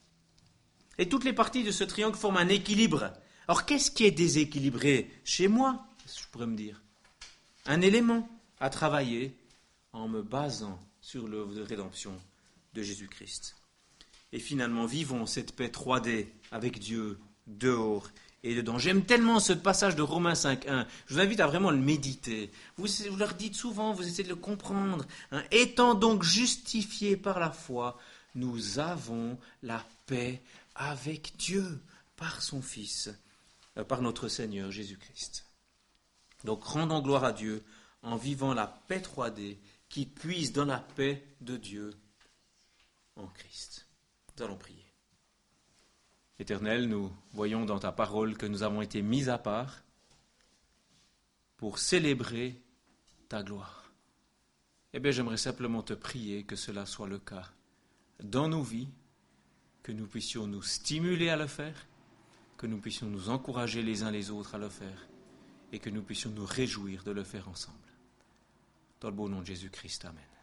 Et toutes les parties de ce triangle forment un équilibre. Alors, qu'est-ce qui est déséquilibré chez moi, je pourrais me dire ? Un élément à travailler en me basant sur l'œuvre de rédemption de Jésus-Christ. Et finalement, vivons cette paix trois D avec Dieu dehors et dedans. J'aime tellement ce passage de Romains cinq un. Je vous invite à vraiment le méditer. Vous, vous leur dites souvent, vous essayez de le comprendre. Hein. Étant donc justifiés par la foi, nous avons la paix avec Dieu par son Fils, euh, par notre Seigneur Jésus-Christ. Donc rendons gloire à Dieu en vivant la paix trois D qui puise dans la paix de Dieu en Christ. Nous allons prier. Éternel, nous voyons dans ta parole que nous avons été mis à part pour célébrer ta gloire. Eh bien, j'aimerais simplement te prier que cela soit le cas dans nos vies, que nous puissions nous stimuler à le faire, que nous puissions nous encourager les uns les autres à le faire et que nous puissions nous réjouir de le faire ensemble. Dans le beau nom de Jésus-Christ, amen.